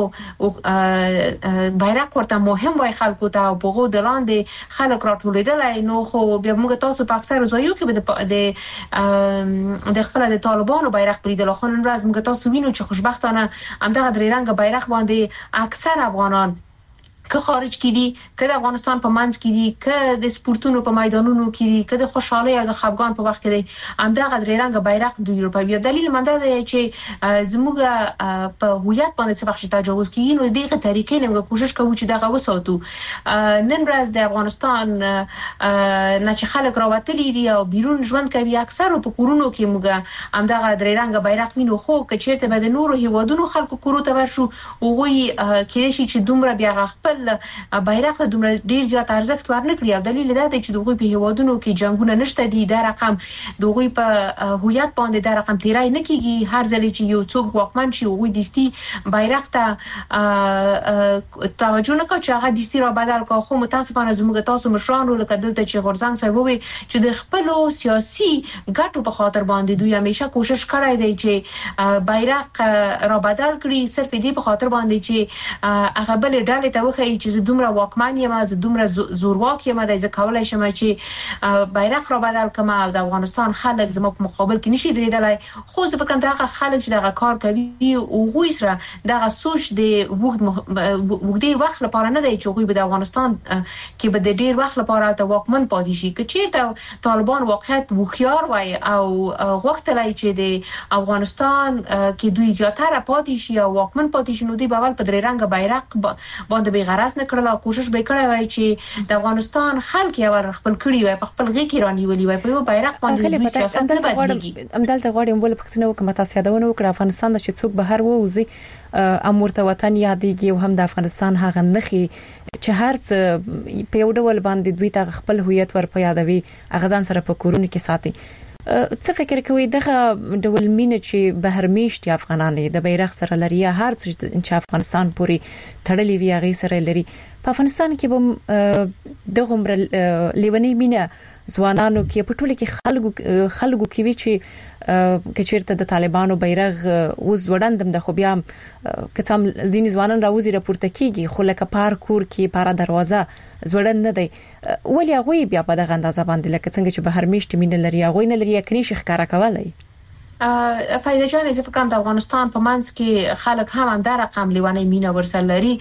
بیرغ ورته مهم وای خلکو ته په غو د لاندې خلک راټولېدل نو خو بیا موږ تاسو په اکثر ځایو کې د خپل د طالبانو بیرغ پریدل خو نن ورځ موږ تاسو وینو چې خوشبختانه همدغه درې رنګ بیرغ باندې اکثر افغانان که خارج کې دي که د افغانستان په منځ کې دي که د سپورتونو په میدانونو کې دي که د خوشحالي او د خفګان په وخت کې دي همدغه درې رنګ بیرغ د اروپایي دلیل منده دی چې زموږ په هویت باندې څه وخت تجاوز کیږي نو دغه طریقې موږ کوشش کوو چې دغه وساتو نن ورځ د افغانستان نه چې خلک راوتلي دي او بیرون ژوند کوي اکثر په کورونو کې موږ همدغه درې رنګ بیرغ وینو خو که چیرته به د نورو هیوادونو خلکو کورو ته ورشو وګوي کې شي چې دومره بیا خپل بیرغ ته دومره ډیر زیات ارزښت ورنکړي او دلیل دا دی چې دوی په هیوادونو کې جنگونه نشته دي دا رقم دوی په هویت باندې دا رقم تیرای نه کیږي هر ځل چې یو څوک واکمن شي وګوي دستي بیرغ ته توجه نه کوي چې هغه دستي را بدل کوي خو متاسفانه زموږ تاسو مشرانو لکه دلته چې غورځنګ صاحب وي چې د خپل سیاسي ګټو په خاطر باندې دوی همیشه کوشش کړی دی چې بیرغ را بدل کړي صرف دې په خاطر باندې چې هغه بل ډلې ته وخی چې زه دومره واکمن یم زه دومره زورواک یم دا زه کولای شم چې بیرغ را بدل کړم او د افغانستان خلک زما په مقابل کې نشي درېدلای خو زه فکر کوم دا خلک چې دا کار کوي او غوي سره دا سوچ د وګړي وخت لپاره نه دی چې غوي د افغانستان کې به د ډیر وخت لپاره ته واکمن پاتې شي که چیرته طالبان واقعیت وخيار وای او وختلای چې د افغانستان کې دوی زیاتره پاتې شي او واکمن پاتې شي نو دی بل په درې رنګ بیرغ باندې به غرض نه کړل کوشش به کړی وای چې د افغانستان خلک یې خپل کړی وای په خپل غي کې رانیولي وای په یو بیرغ باندې سیاست نه بدلېږي امدلته غواړم ول پښتنه وکم تاسو یادونه وکړه افغانستان چې څوک بهر ووزي امورته وطن یادېږي او هم د افغانستان هغه نخي چې هر څه په یو ډول باندې دوی ته خپل هویت ور په یادوي هغه ځان سره په کورونه کې ساتي څه فکر کوي دغه ډول مینه چې بهر میشتي افغانان د بیرغ سره لري هر څه چې افغانستان پوری تړلې وی هغه سره لري په افغانستان کې به دغه لیونی مینه ځوانانو کې په ټوله کې خلکو کې وی چې کچیرته د طالبانو بیرغ اوس وړاندم د خو بیا کڅم ځینې ځوانان راوځي راپورته کیږي خو لکه پارکور کې پارا دروازه زوړند نه دی ولې هغه بیا په دغه اندازه باندې لکه څنګه چې بهر میشت مين لري هغه نه لري کني شي ښکارا کولای فایده جان زه فکر کوم د افغانستان په منځ کې خلک هم د رقم لیوانې مینه ورسره لري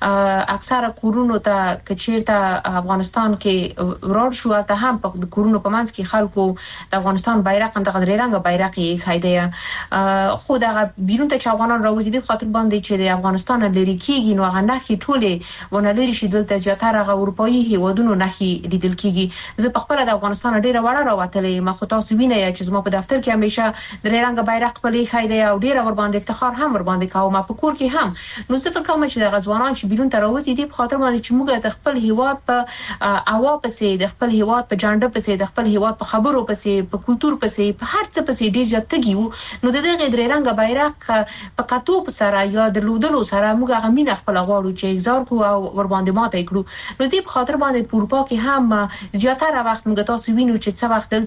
اکثره کورونو ته کچیرته افغانستان کې ورور شو ته هم په کورونو په منځ کې خلکو د افغانستان بیرغ هم د غدري رنګ بیرغ یې خایده خو د بیرون ته چاوانان راوځي د خاطر باندې چې د افغانستان لري کېږي نو هغه نه کې ټوله ونه لري چې دلته زیاتره اروپایي هیوادونو نه لیدل کېږي زه په خپل د افغانستان ډیره وړه راوتلې ما خو تاسو وینئ چې زما په دفتر کې همیشه درې رنګ بیرغ په لې خایده او ډیر ور باندې افتخار هم ور باندې کوم په کور کې هم نو څه فکر کوم چې د غزوانان چې بیرون ته راوځي دي په خاطر باندې چې موږ د خپل هیواد په اوا پسې د خپل هیواد په جانډه پسې د خپل هیواد په خبرو پسې په کلچر پسې په هر څه پسې ډیر ځات کیو نو د دغه درې رنګ بیرغ په کاتوب سره یا د لودلو سره موږ غمین خپل غواړو چې اگزار کو او ور باندې ماته کړو نو دې په خاطر باندې په اروپا کې هم زیاتره وخت موږ تاسو وینو چې څه وخت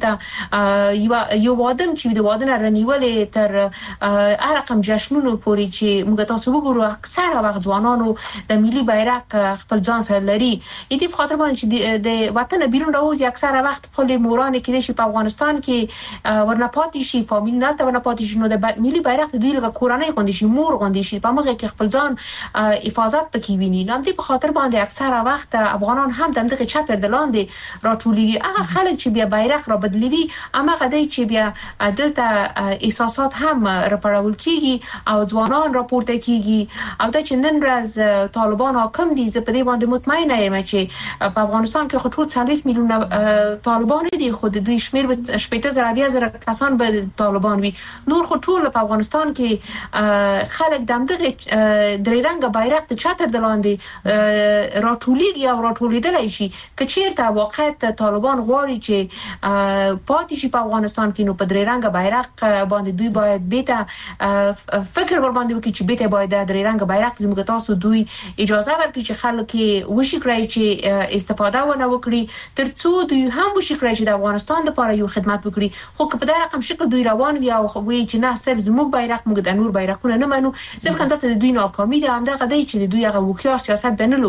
دلته یو وادم چې د وادن نیولې تر رقم جشنونو پوري چې موږ تاسو وګورو اکثره وخت ځوانانو د ملي بیرغ خپل ځان سره لري دې په خاطر باندې چې د وطن بیرون راوځي اکثره وخت خپل موران کې چې په افغانستان کې ورنپاتې شي فامیل نه ته ورنپاتې شي نو د ملي بیرغ د دوی لږه کورنۍ غونډې شي مور غونډې شي په مغه کې خپل ځان حفاظت پکې ویني نو دې په خاطر باندې اکثره وخت افغانان هم دغه چتر د لاندې راټولېږي هغه خلک چې بیا بیرغ را بدلوي هغه د چې بیا دلته احساسات هم راپړول کیږي او ځوانان راپورته کیږي او د چندن ورځ طالبان حاکم دي زه په دې باندې مطمئنه یم چې په افغانستان کې خطر 40 میلیون طالبان دي خو د دوی شمیر به شپږ زره کسان به طالبان وي نور خو ټول په افغانستان کې خلک دغه درې رنګ بیرغ د چتر د لاندې راټولېږي او راټولېدل شي که چیرته واقعیت طالبان غواړي چې پاتې شي په افغانستان کې نو په درې رنګ بیرغ باندې دوی باید بیته فکر ور باندې وکړي چې بیته باید د درې رنګ بیرغ زموږ تاسو دوی اجازه ورکړي چې خلک وشي کړی چې استفاده ونه وکړي ترڅو دوی هم وشي کړی چې د افغانستان لپاره یو خدمت وکړي خو په دغه رقم شکل دوی روان وي او خو وی چې نه صرف زموږ بیرغ موږ د نور بیرغونه نه منو صرف هم د دوی ناکامي ده هم دغه دی چې دوی هغه وکړ سیاست بنلو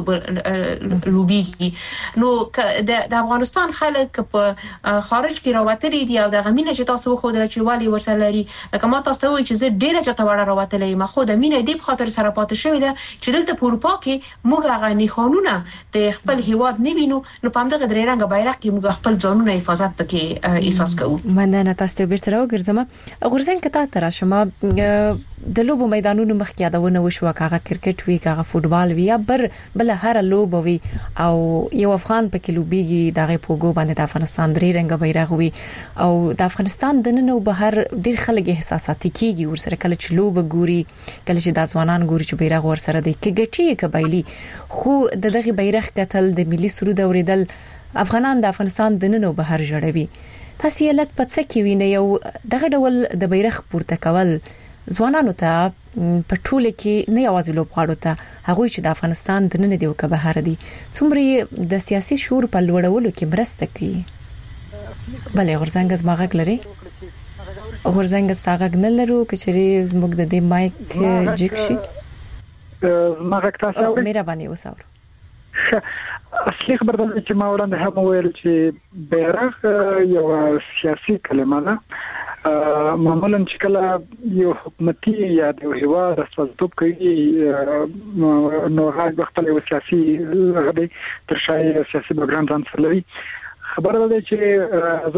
لوبيږي نو د افغانستان خلک په خارج کې راوتلي دي او د غمینه چې تاسو خو د چوالي ورسره لري لکه ما تاسو ته وایي چې زه ډیره چته وړه راوتلې ما خو د مینه دی په خاطر سره پاتې شوې ده چې دلته په اروپا کې موږ هغه نه قانونه د خپل هیواد نه وینو نو په همدغه درې رنګ بیرغ کې موږ خپل ځانونه حفاظت پکې احساس کوو مننه تاسو ته بیرته راوګرځم غورځنګ کته تر شما د لوبو میدانونو مخ کې یادونه وشو کاغه کرکټ وی کاغه فوتبال وی یا بل هر لوب وی او یو افغان پکې لوبيږي دغه پوګو باندې د افغانستان درې رنګ بیرغ وی او د افغانستان د نن او بهر ډیر خلک احساساتي کیږي ورسره کله چې لوب ګوري کله چې د ځوانان ګوري چې بیرغ ورسره دی کې ګټي قبایلی خو دغه بیرغ قتل د ملي سرود اوریدل افغانان د افغانستان د نن او بهر جوړوي تاسو یې لټ پڅ کې ویني یو دغه ډول د بیرغ پورته کول ځوانانو ته په ټوله کې نه یوازې لوبغاړو ته هغه چې د افغانستان د نن دی او بهر دی څومره د سیاسي شعور په لوړولو کې مرسته کوي بلې غورځنګ زماغک لري غورځنګ ستاغک نه لرو کچري زموږ د دې مایک جک شي زماغک تاسو مهرباني وساور اصلي خبر ده چې ما وړاندې هم ویل چې بیرغ یو سیاسي کلمه ده معمولا چې کله یو حکومتي یا د هیواد استازیتوب کوي نو هغه خپل یو سیاسي غړي تر شای سیاسي بیکګراوند ځان لري خبره ده چې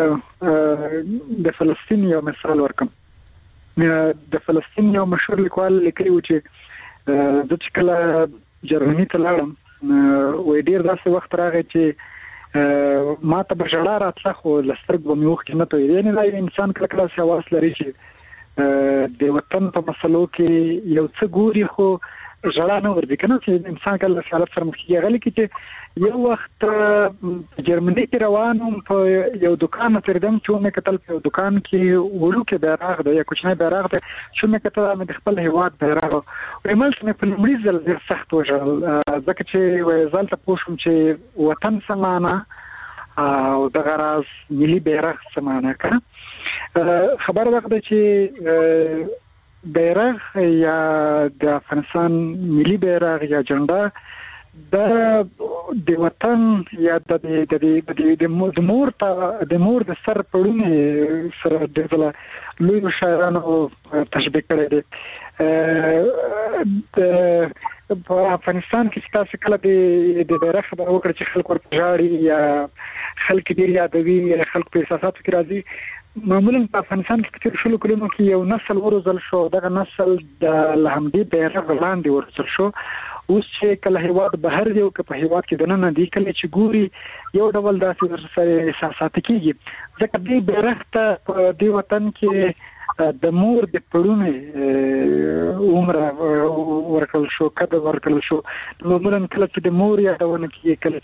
زه د فلسطین یو مثال ورکم د فلسطین یو مشهور لیکوال لیکلی و چې د چې کله جرمني ته لاړم وې ډیر داسې وخت راغی چې ما ته بشړه راتله خو لسترګ به مې وخت نه توي یعنی دا انسان کله کله سیاست لري چې د وطن په مسلو کې یو څه ګوري خو ژړا نه ورځي کنه چې انسان کله سیاست سره مخ کیږي غلي کې یو وخت جرمني کې روانم په یو دکان تر دم چې مې کتل په دکان کې وړو کې بیرغ ده یا کوچنی بیرغ ده چې مې کتل مې خپل هیواد بیرغ او مل څه په لمړي ځل ډیر سخت وژل ځکه چې وې ځل ته پوښم چې وطن سمانه او د غراز ملي بیرغ سمانه کړه خبر وکړه چې بیرغ یا د افغانستان ملي بیرغ یا جنډا د وطن یا د مور د سر پړونی سره د لوی شاعرانو تشبیه کړی دی په افغانستان کې تاسو کله د بیرغ خبره وکړه چې خلک ورته ژاړي یا خلک ډیر یادوي یا خلک په احساساتو کې راځي معمولا په افغانستان کې په شلو کلونو کې یو نسل ورزل شو دغه نسل د لهمدي بیرغ لاندې ورزل شو اوس چې کله هیواد بهر دی او که په هیواد کې دنه دی کله چې ګوري یو ډول داسې سره احساسات کیږي ځکه دې بیرغ ته په دې وطن کې د مور د پړونی عمر ورکل شو کده ورکل شو معمولا کله چې د مور یادونه کیږي کله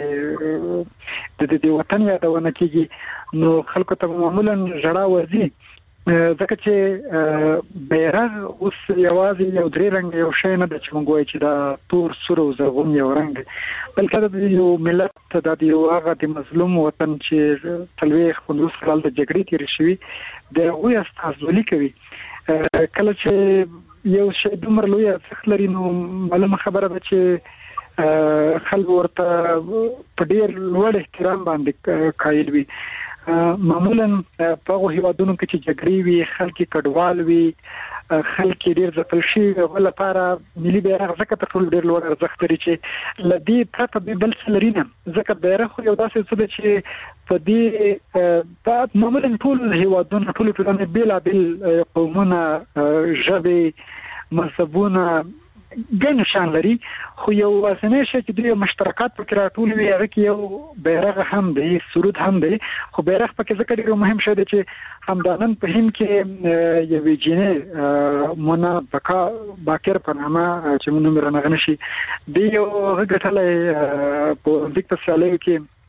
چې د وطن یادونه کیږي نو خلکو ته معمولا ژړا ورځي ځکه چې بیرغ اوس یوازې یو درې رنګ یو شی نه د چمګوي چې دا تور سور او زرغون یو رنګ بلکې د یو ملت د یو هغه د مظلوم وطن چې تلويخ خلوص خلل د جګړې تیر شوی د هغه استازولي کوي کله چې یو شی دومره لوی ارزښت لري نو معلومه خبره ده چې خلک ورته په ډیر لوړ احترام باندې قایل وي معمولا په هیوادونو کې چې جګړې وي خلک کډوال وي خلک ډیر ځپل شي ول لپاره ملي بیرغ ځکه ته ټول ډیر لوړ ارزښت لري چې لدی پرته بل څه لري نه ځکه بیرغ یو داسې څه دی چې په دې په معمولا ټول هیوادونو ټول ټولنې بل قومونه ژبې مذهبونه ګڼ شان لري خو یو وسنه شي چې دوی مشترکات پکې راټول وي هغه کې یو بیرغ هم دی سرود هم دی خو بیرغ پکې ځکه ډیر مهم شی دی چې همدانن په هند کې یو ویجینه مونا بکا باکر په نامه چې مونږ رانغنه شي دی یو غټلې په امریکا سیالیو کې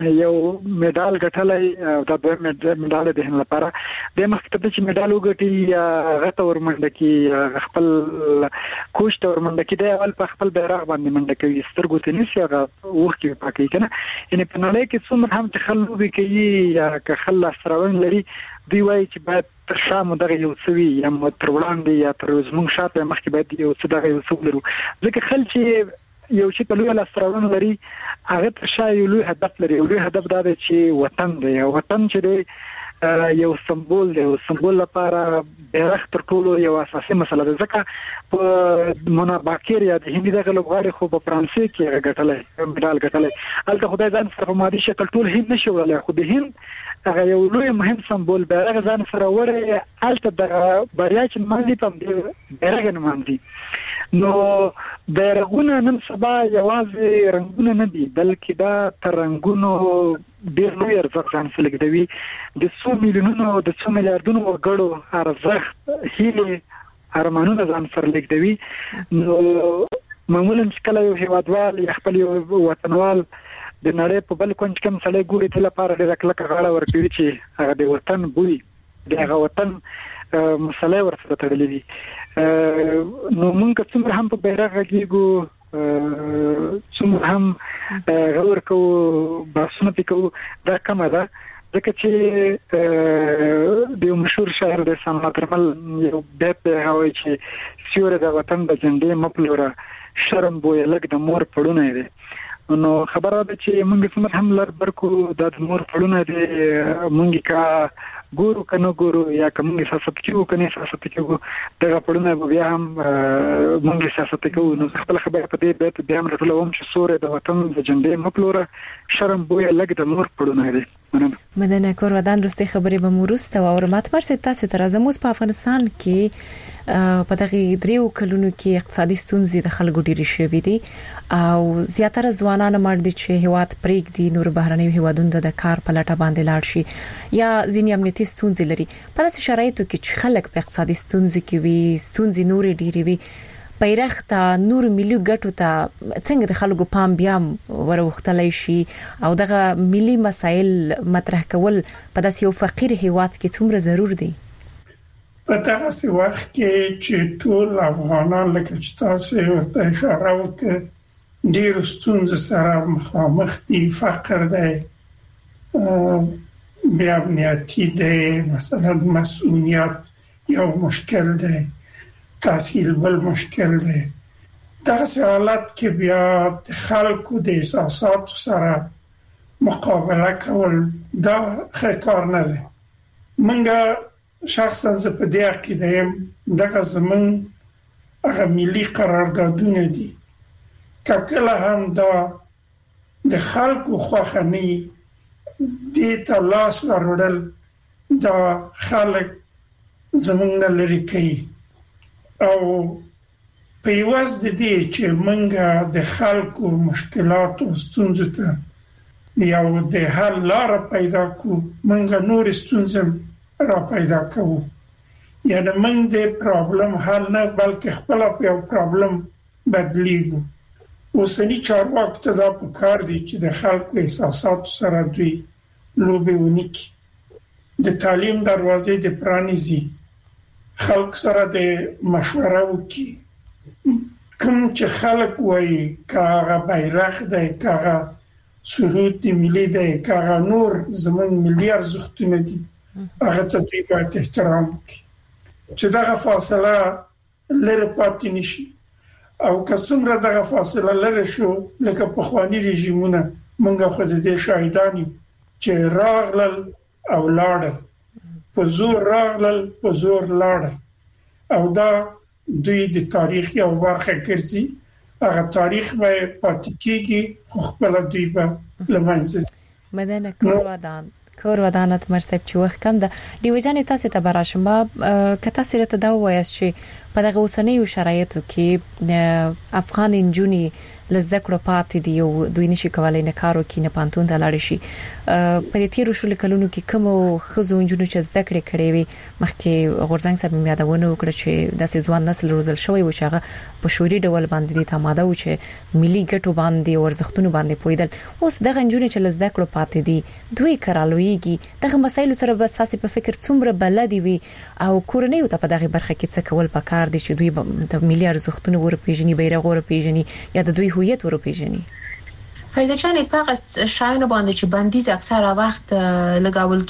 یو میډال ګټلای او دا به میډال د هند لپاره د مخکته چې میډال وګټي هغه تور منډه کې خپل کوچ تور منډه کې د اول په خپل بیرغ باندې منډه کوي سترګو ته نشي هغه وښکي پاکي کنه ان په نړۍ کې څومره هم تخلوي کوي یا که خل سرون لري دی وایي چې باید تر شامو دغه یو څوي یا تر وړاندې یا تر زمونږ شاته مخکې باید یو څه دغه یو څه لرو ځکه خل چې یو چې په لوی لاسترون لري هغه تر شا یو لوی هدف لري او لوی هدف دا دی چې وطن دی وطن چې دی یو سمبول دی او سمبول لپاره بیرغ تر ټولو یو اساسي مسله ده ځکه په موناباکر یا د هندي دغه لوبغاړي خو په فرانسې کې غټلې میډال غټلې البته خدای ځان سره مادي شکل ټول هند نشو ولای خو د هند هغه یو لوی مهم سمبول بیرغ ځان سره وره البته د بریا چې ماندي په بیرغ نه ماندي نو بیرغونه نن سبا یوازې رنگونه نه دي بلکې دا ترنګونو ډېر لوی ارزښت ځان سره لګوي د 100 میلیونونو د 100 میلیارډونو وګړو ارزښت هیله ارمانونه ځان سره لګوي نو معمولا چې کله یو هیوادوال یا خپل وطنوال د نړۍ په بل کونج کې مسله ګوري ته لپاره ډېر کلک غاړه ورکوي چې هغه د وطن بوی د هغه وطن مسله ورسره تړلې دي نو موږ څومره هم په بیرغ غږیږو څومره هم غور کو باسونه پکو دا کومه ده ځکه چې د مشهور شاعر د سمات رمل یو بیت هغه چې سیوره د وطن د جنډې مپلوره شرم بوې لګ د مور پړونه دي نو خبره ده چې موږ څومره هم لر برکو د مور پړونه دي موږ کا ګورو کنه ګورو یا کوم سیاست کیو کنه سیاست کیو دغه پړونه بیا هم مونږ سیاست کوو نو خپل خبره په دې بیت بیا هم راټولوم چې سورې د وطن د جنډې مپلوره شرم بوې لګ د مور پړونه دي مدنه کور ودان رسته خبرې به مورسته او ماتمر سي تاسو تر زموږ په افغانستان کې په دغه دریو کلونو کې اقتصادي ستونزې د خلکو ډېری شوې دي او زیاتره ځوانان مرد چې هیواد پریک دي نور بهرنۍ هیوادونو د کار په لټه باندې لاړ شي یا ځینې امنیتي ستونزې لري په داسې شرایطو کې چې خلک په اقتصادي ستونزې کې وي ستونزې نور ډېری وي بیرغ ته نور ملي ګټو ته څنګه د خلکو پام بیا وروختلای شي او دغه ملي مسایل مطرح کول په داسې یو فقیر هیواد کې څومره ضرور دي په دغه وخت کې چې ټول افغانان لکه چې تاسو ورته اشاره وکړه ډېر ستونزې سره مخامخ دي فقر دی بیا امنیتی دی مثلا مسئولیت یو مشکل دی تحصیل بل مشکل دی دغه حالت کې بیا د خلکو د احساسات سره مقابله کول دا ښه کار نه دی منګه شخصا زه په دې عقیده یم دغه زمون هغه ملي قراردادونه دي کله هم دا د خلکو خوښه نه دي ته لاس وروړل دا خلک زمونږ نه لرې کوي او په یوازې د دې چې موږ د خلکو مشکلات او ستونزو ته یو د حل لاره پیدا کوو موږ نور ستونزې را پیدا کوو یعنی موږ د پرابلم حل نه بلکې خپل په یو پرابلم بدلیږو اوسنی چارواکو ته دا پکار دي چې د خلکو احساسات سره دوی لوبې ونکړي د تعلیم دروازې د پرانیزي خلک سره د مشوره وکړي کوم چې خلک وایي کاغه بیرغ دی کاغه سرود دی ملي دی کاغه نور زمون ملي ارزښتونه دي هغه ته دوی باید احترام وکړي چې دغه فاصله لري پاتې نشي او که څومره دغه فاصله لري شو لکه په خواني رژیمونه مونږ خو دې شاهدان یو چې راغلل او لاړل په زور راغلل په زور لاړل او دا دوی د تاریخ یو برخه ګرځي هغه تاریخ به پاتې کیږي خو خپل دوی به لمنځه مدنه کور ودانت مرسب چې وخت کم ده دیوجان تاسو ته براشم که تاسو ته دا وایاست چې په دغه اوسنیو شرایطو کې افغان انجونی لزده کړو پاتې دی او دوی نشي کولای نه کارو کې نه پانتون ته لاړ شي په دې تیرو شل کلونو کې کوم خزو انجونو چې زده کړې کړې وي مخکې غورځنګ صاحب یادونه وکړه چې د ځوان نسل روزل شوی و چې هغه په شوري ډول باندې د تماده و چې ملي ګټو باندې او ارزښتونو باندې پویدل اوس دغه انجونی چې لزده کړو پاتې دي دوی کرالويږي دغه مسایلو سره به اساسي په فکر څومره بلدي وي او کورنۍ ته په دغه برخه کې څه کول پکار دي چې دوی د ملي ارزښتونو ورپېژني بیرغ ورپېژني یا د دوی هویت ورپېژني. فایده چانه فقط شاینه باندې چې بندیز اکثره وخت لګاول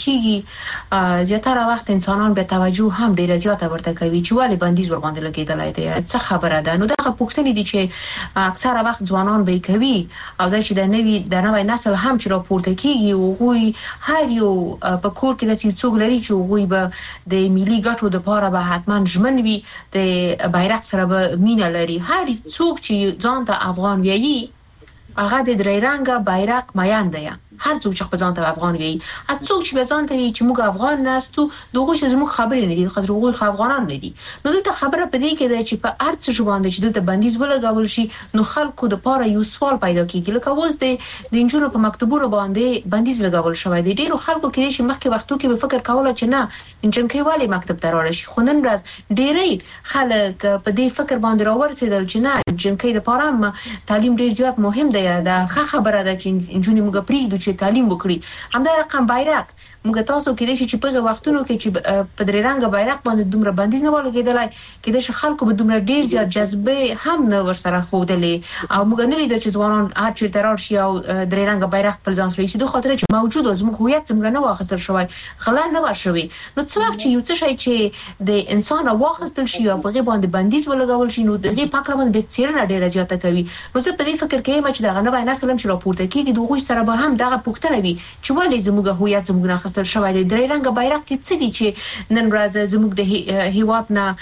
کیږي زیاتره وخت انسانان به توجه هم ډیره زیاته ورته کوي چې ولې بندیز ور باندې لګیدلای دی څه خبره ده. نو دغه پوښتنې دي چې اکثره وخت ځوانان به کوي او دا چې د نوې نسل هم چې راپورته کیږي او غوي هر یو په کور کې د څوک لري چې غوي به د ملي ګټو د لپاره به حتمان ژمن وي د بیرغ سره به مینه لري. هر څوک چې ځان ته افغان وایي هغه د درې رنګه بیرغ میان دی. هر څوک چې په ځان ته افغان وي هر څوک چې په ځان ته وي چې موږ افغان ناستو دغه چې زموږ خبرې نه دي خاطر هغه افغانان نه دي. نو دلته خبره پدې کې ده چې په ارڅ ژوند چې دلته بندیز ولګول شي نو خلکو د پاره یو سوال پیدا کیږي لکه اوس د انجونو په مکتبونو باندې بندیز لګول شوی دی. ډیرو خلکو کې چې مخکې وختو کې به فکر کوله چې نه انجنکې والی مکتب ته راړي شي خو نن ورځ ډیری خلک په دې فکر باندې راورسېدل چې نه انجنکې لپاره تعلیم ډیر زیات مهم دی. دا خبره ده چې انجونې موږ پریږدو چې تعلیم وکړي. همدا رقم بیرغ موږ تاسو کې دي چې په وختونو کې چې په درې رنګه بیرغ باندې دومره بندیز نه ولګیدلای کې د خلکو به دومره ډیر زیات جذبه هم نه ورسره خودلې او موږ نه لیدل چې ځوانان هر چیرته راشي او درې رنګه بیرغ پر ځان سره شي د خاطر چې موجود او زموږ هویت څنګه نه واخیستل شوی غلا نه ورشوي. نو څه وخت چې یو څه شي چې د انسان واخیستل شي او په باندې بندیز ولګول شي نو دغه پاکره باندې به څیرنه ډیره زیاته کوي. نو زه په دې فکر کې چې دغه نوې نسل چې راپورته کیږي دغه سره به هم دغه پوښتنه وي چې ولې زموږ هویت زموږ نه خستل شوی دی. درې رنګه بیرغ کې څه دي چې نن ورځ زموږ د هیواد نه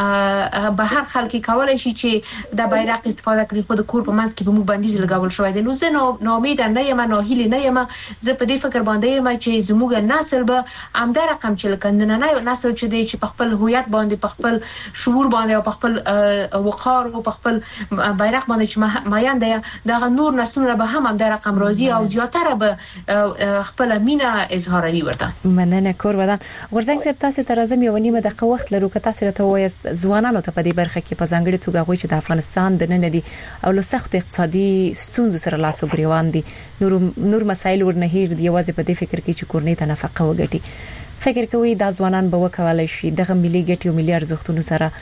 به هر خلک کولای شي چې د بیرغ استفاده کړي خو د کور په منځ کې به موږ بندیز لګول شوی دی. نو زه ناامید نه یم نه هیله نه یم. زه په دې فکر باندې یم چې زموږ نسل به همدا رقم چې لکندنه نه نسل چې دی چې په خپل هویت باندې په خپل شعور باندې او په خپل وقار او په خپل بیرغ باندې چې مایان دی دا نور نسلونه به هم همدا رقم راضي او زیاتره به خپل مینه اظهاروي ورته. مننه کور ودان غورځنګ صاحب تاسو ته راځم یو نیمه دقیقه وخت لرو که تاسو راته وایست ځوانانو ته په دې برخه کې په ځانګړي توګه غوي چې د افغانستان د نن دي او له سخت اقتصادي ستونزو سره لاس او ګریوان دي نور مسایل ورنه هیر دی یوازې په دې فکر کې چې کورنۍ ته نفقه وګټي. فکر کوي دا ځوانان به وکولای شي دغه ملي ګټي او ملي ارزښتونو سره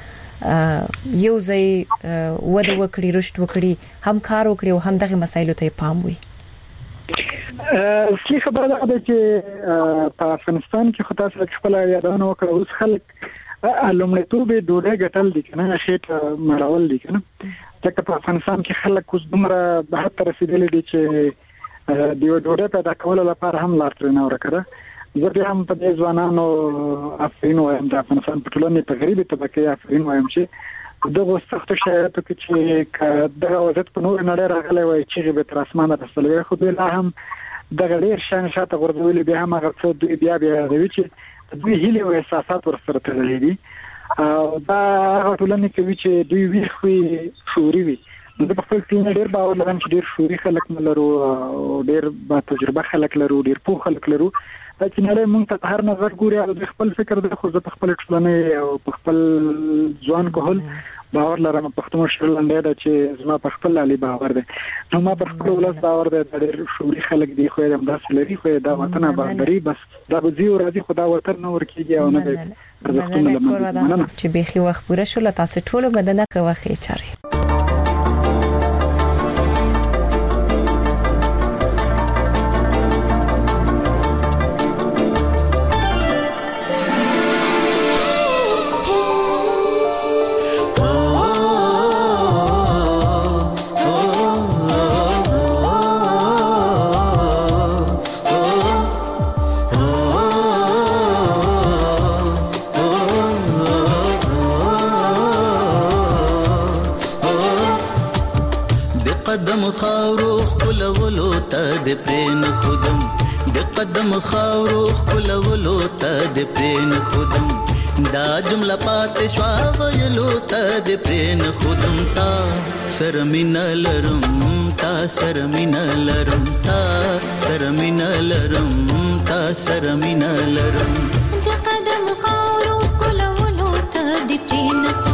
یو ځای وده وکړي رشد وکړي هم کار وکړي او هم دغه مسایلو ته پام وي. اصلي خبره ده چې په افغانستان کې خو تاسو خپل یادونه وکړه اوس خلک لومړیتوب ډوډۍ ګټل دي کنه خېټه مړول دي کنه ځکه په افغانستان کې خلک اوس دومره به تر رسیدلي دي چې دیو ډوډۍ پیدا کول لپاره هم لار ترې نه ورکړه. زه به هم په دې ځوانانو افرین وایم د افغانستان په ټولنې په غریبي طبقه افرین وایم چې دغه سخت شرایطو کې چې دغه وضعیت په نور نړۍ راغلی وای چې به تر اسمانه رسېدلی خو به لا هم دغه ډیر شان شاته غورځولې به هم هغه څه دوی بیا دوی چې دوی هیله او احساسات ورسره تړلې دي او دا هغه ټولنې کوي چې دوی ویخوي شوري وي. زه په خپل ټیم ډیر باور لرم چې ډیر شوري خلک لرو او ډیر با تجربه خلک لرو ډیر پوه خلک لرو چې نه موږ ته هر نظر ګوري او د خپل فکر د خو په خپل ټولنې او په خپل ځوان کول باور لرم. پښتون شرلنده دا چې زما په خپل علي باور ده نو ما په خپل ولس باور ده ډېر شوري خلک دی خو هم داس لري خو دا وطن باندې بس دا به زیو راځي خدا وطن نور کیږي او نه ده چې بيخي وخت پوره شو تاسو ټول بدنه کوي چاري. خاورو خلولو ته د پرین خودم د قدم خاورو خلولو ته د پرین خودم دا جمله پات شوا ویلو ته د پرین خودم تا سرمین لرم تا سرمین لرم تا سرمین لرم تا سرمین لرم د قدم خاورو کولو ته د پرین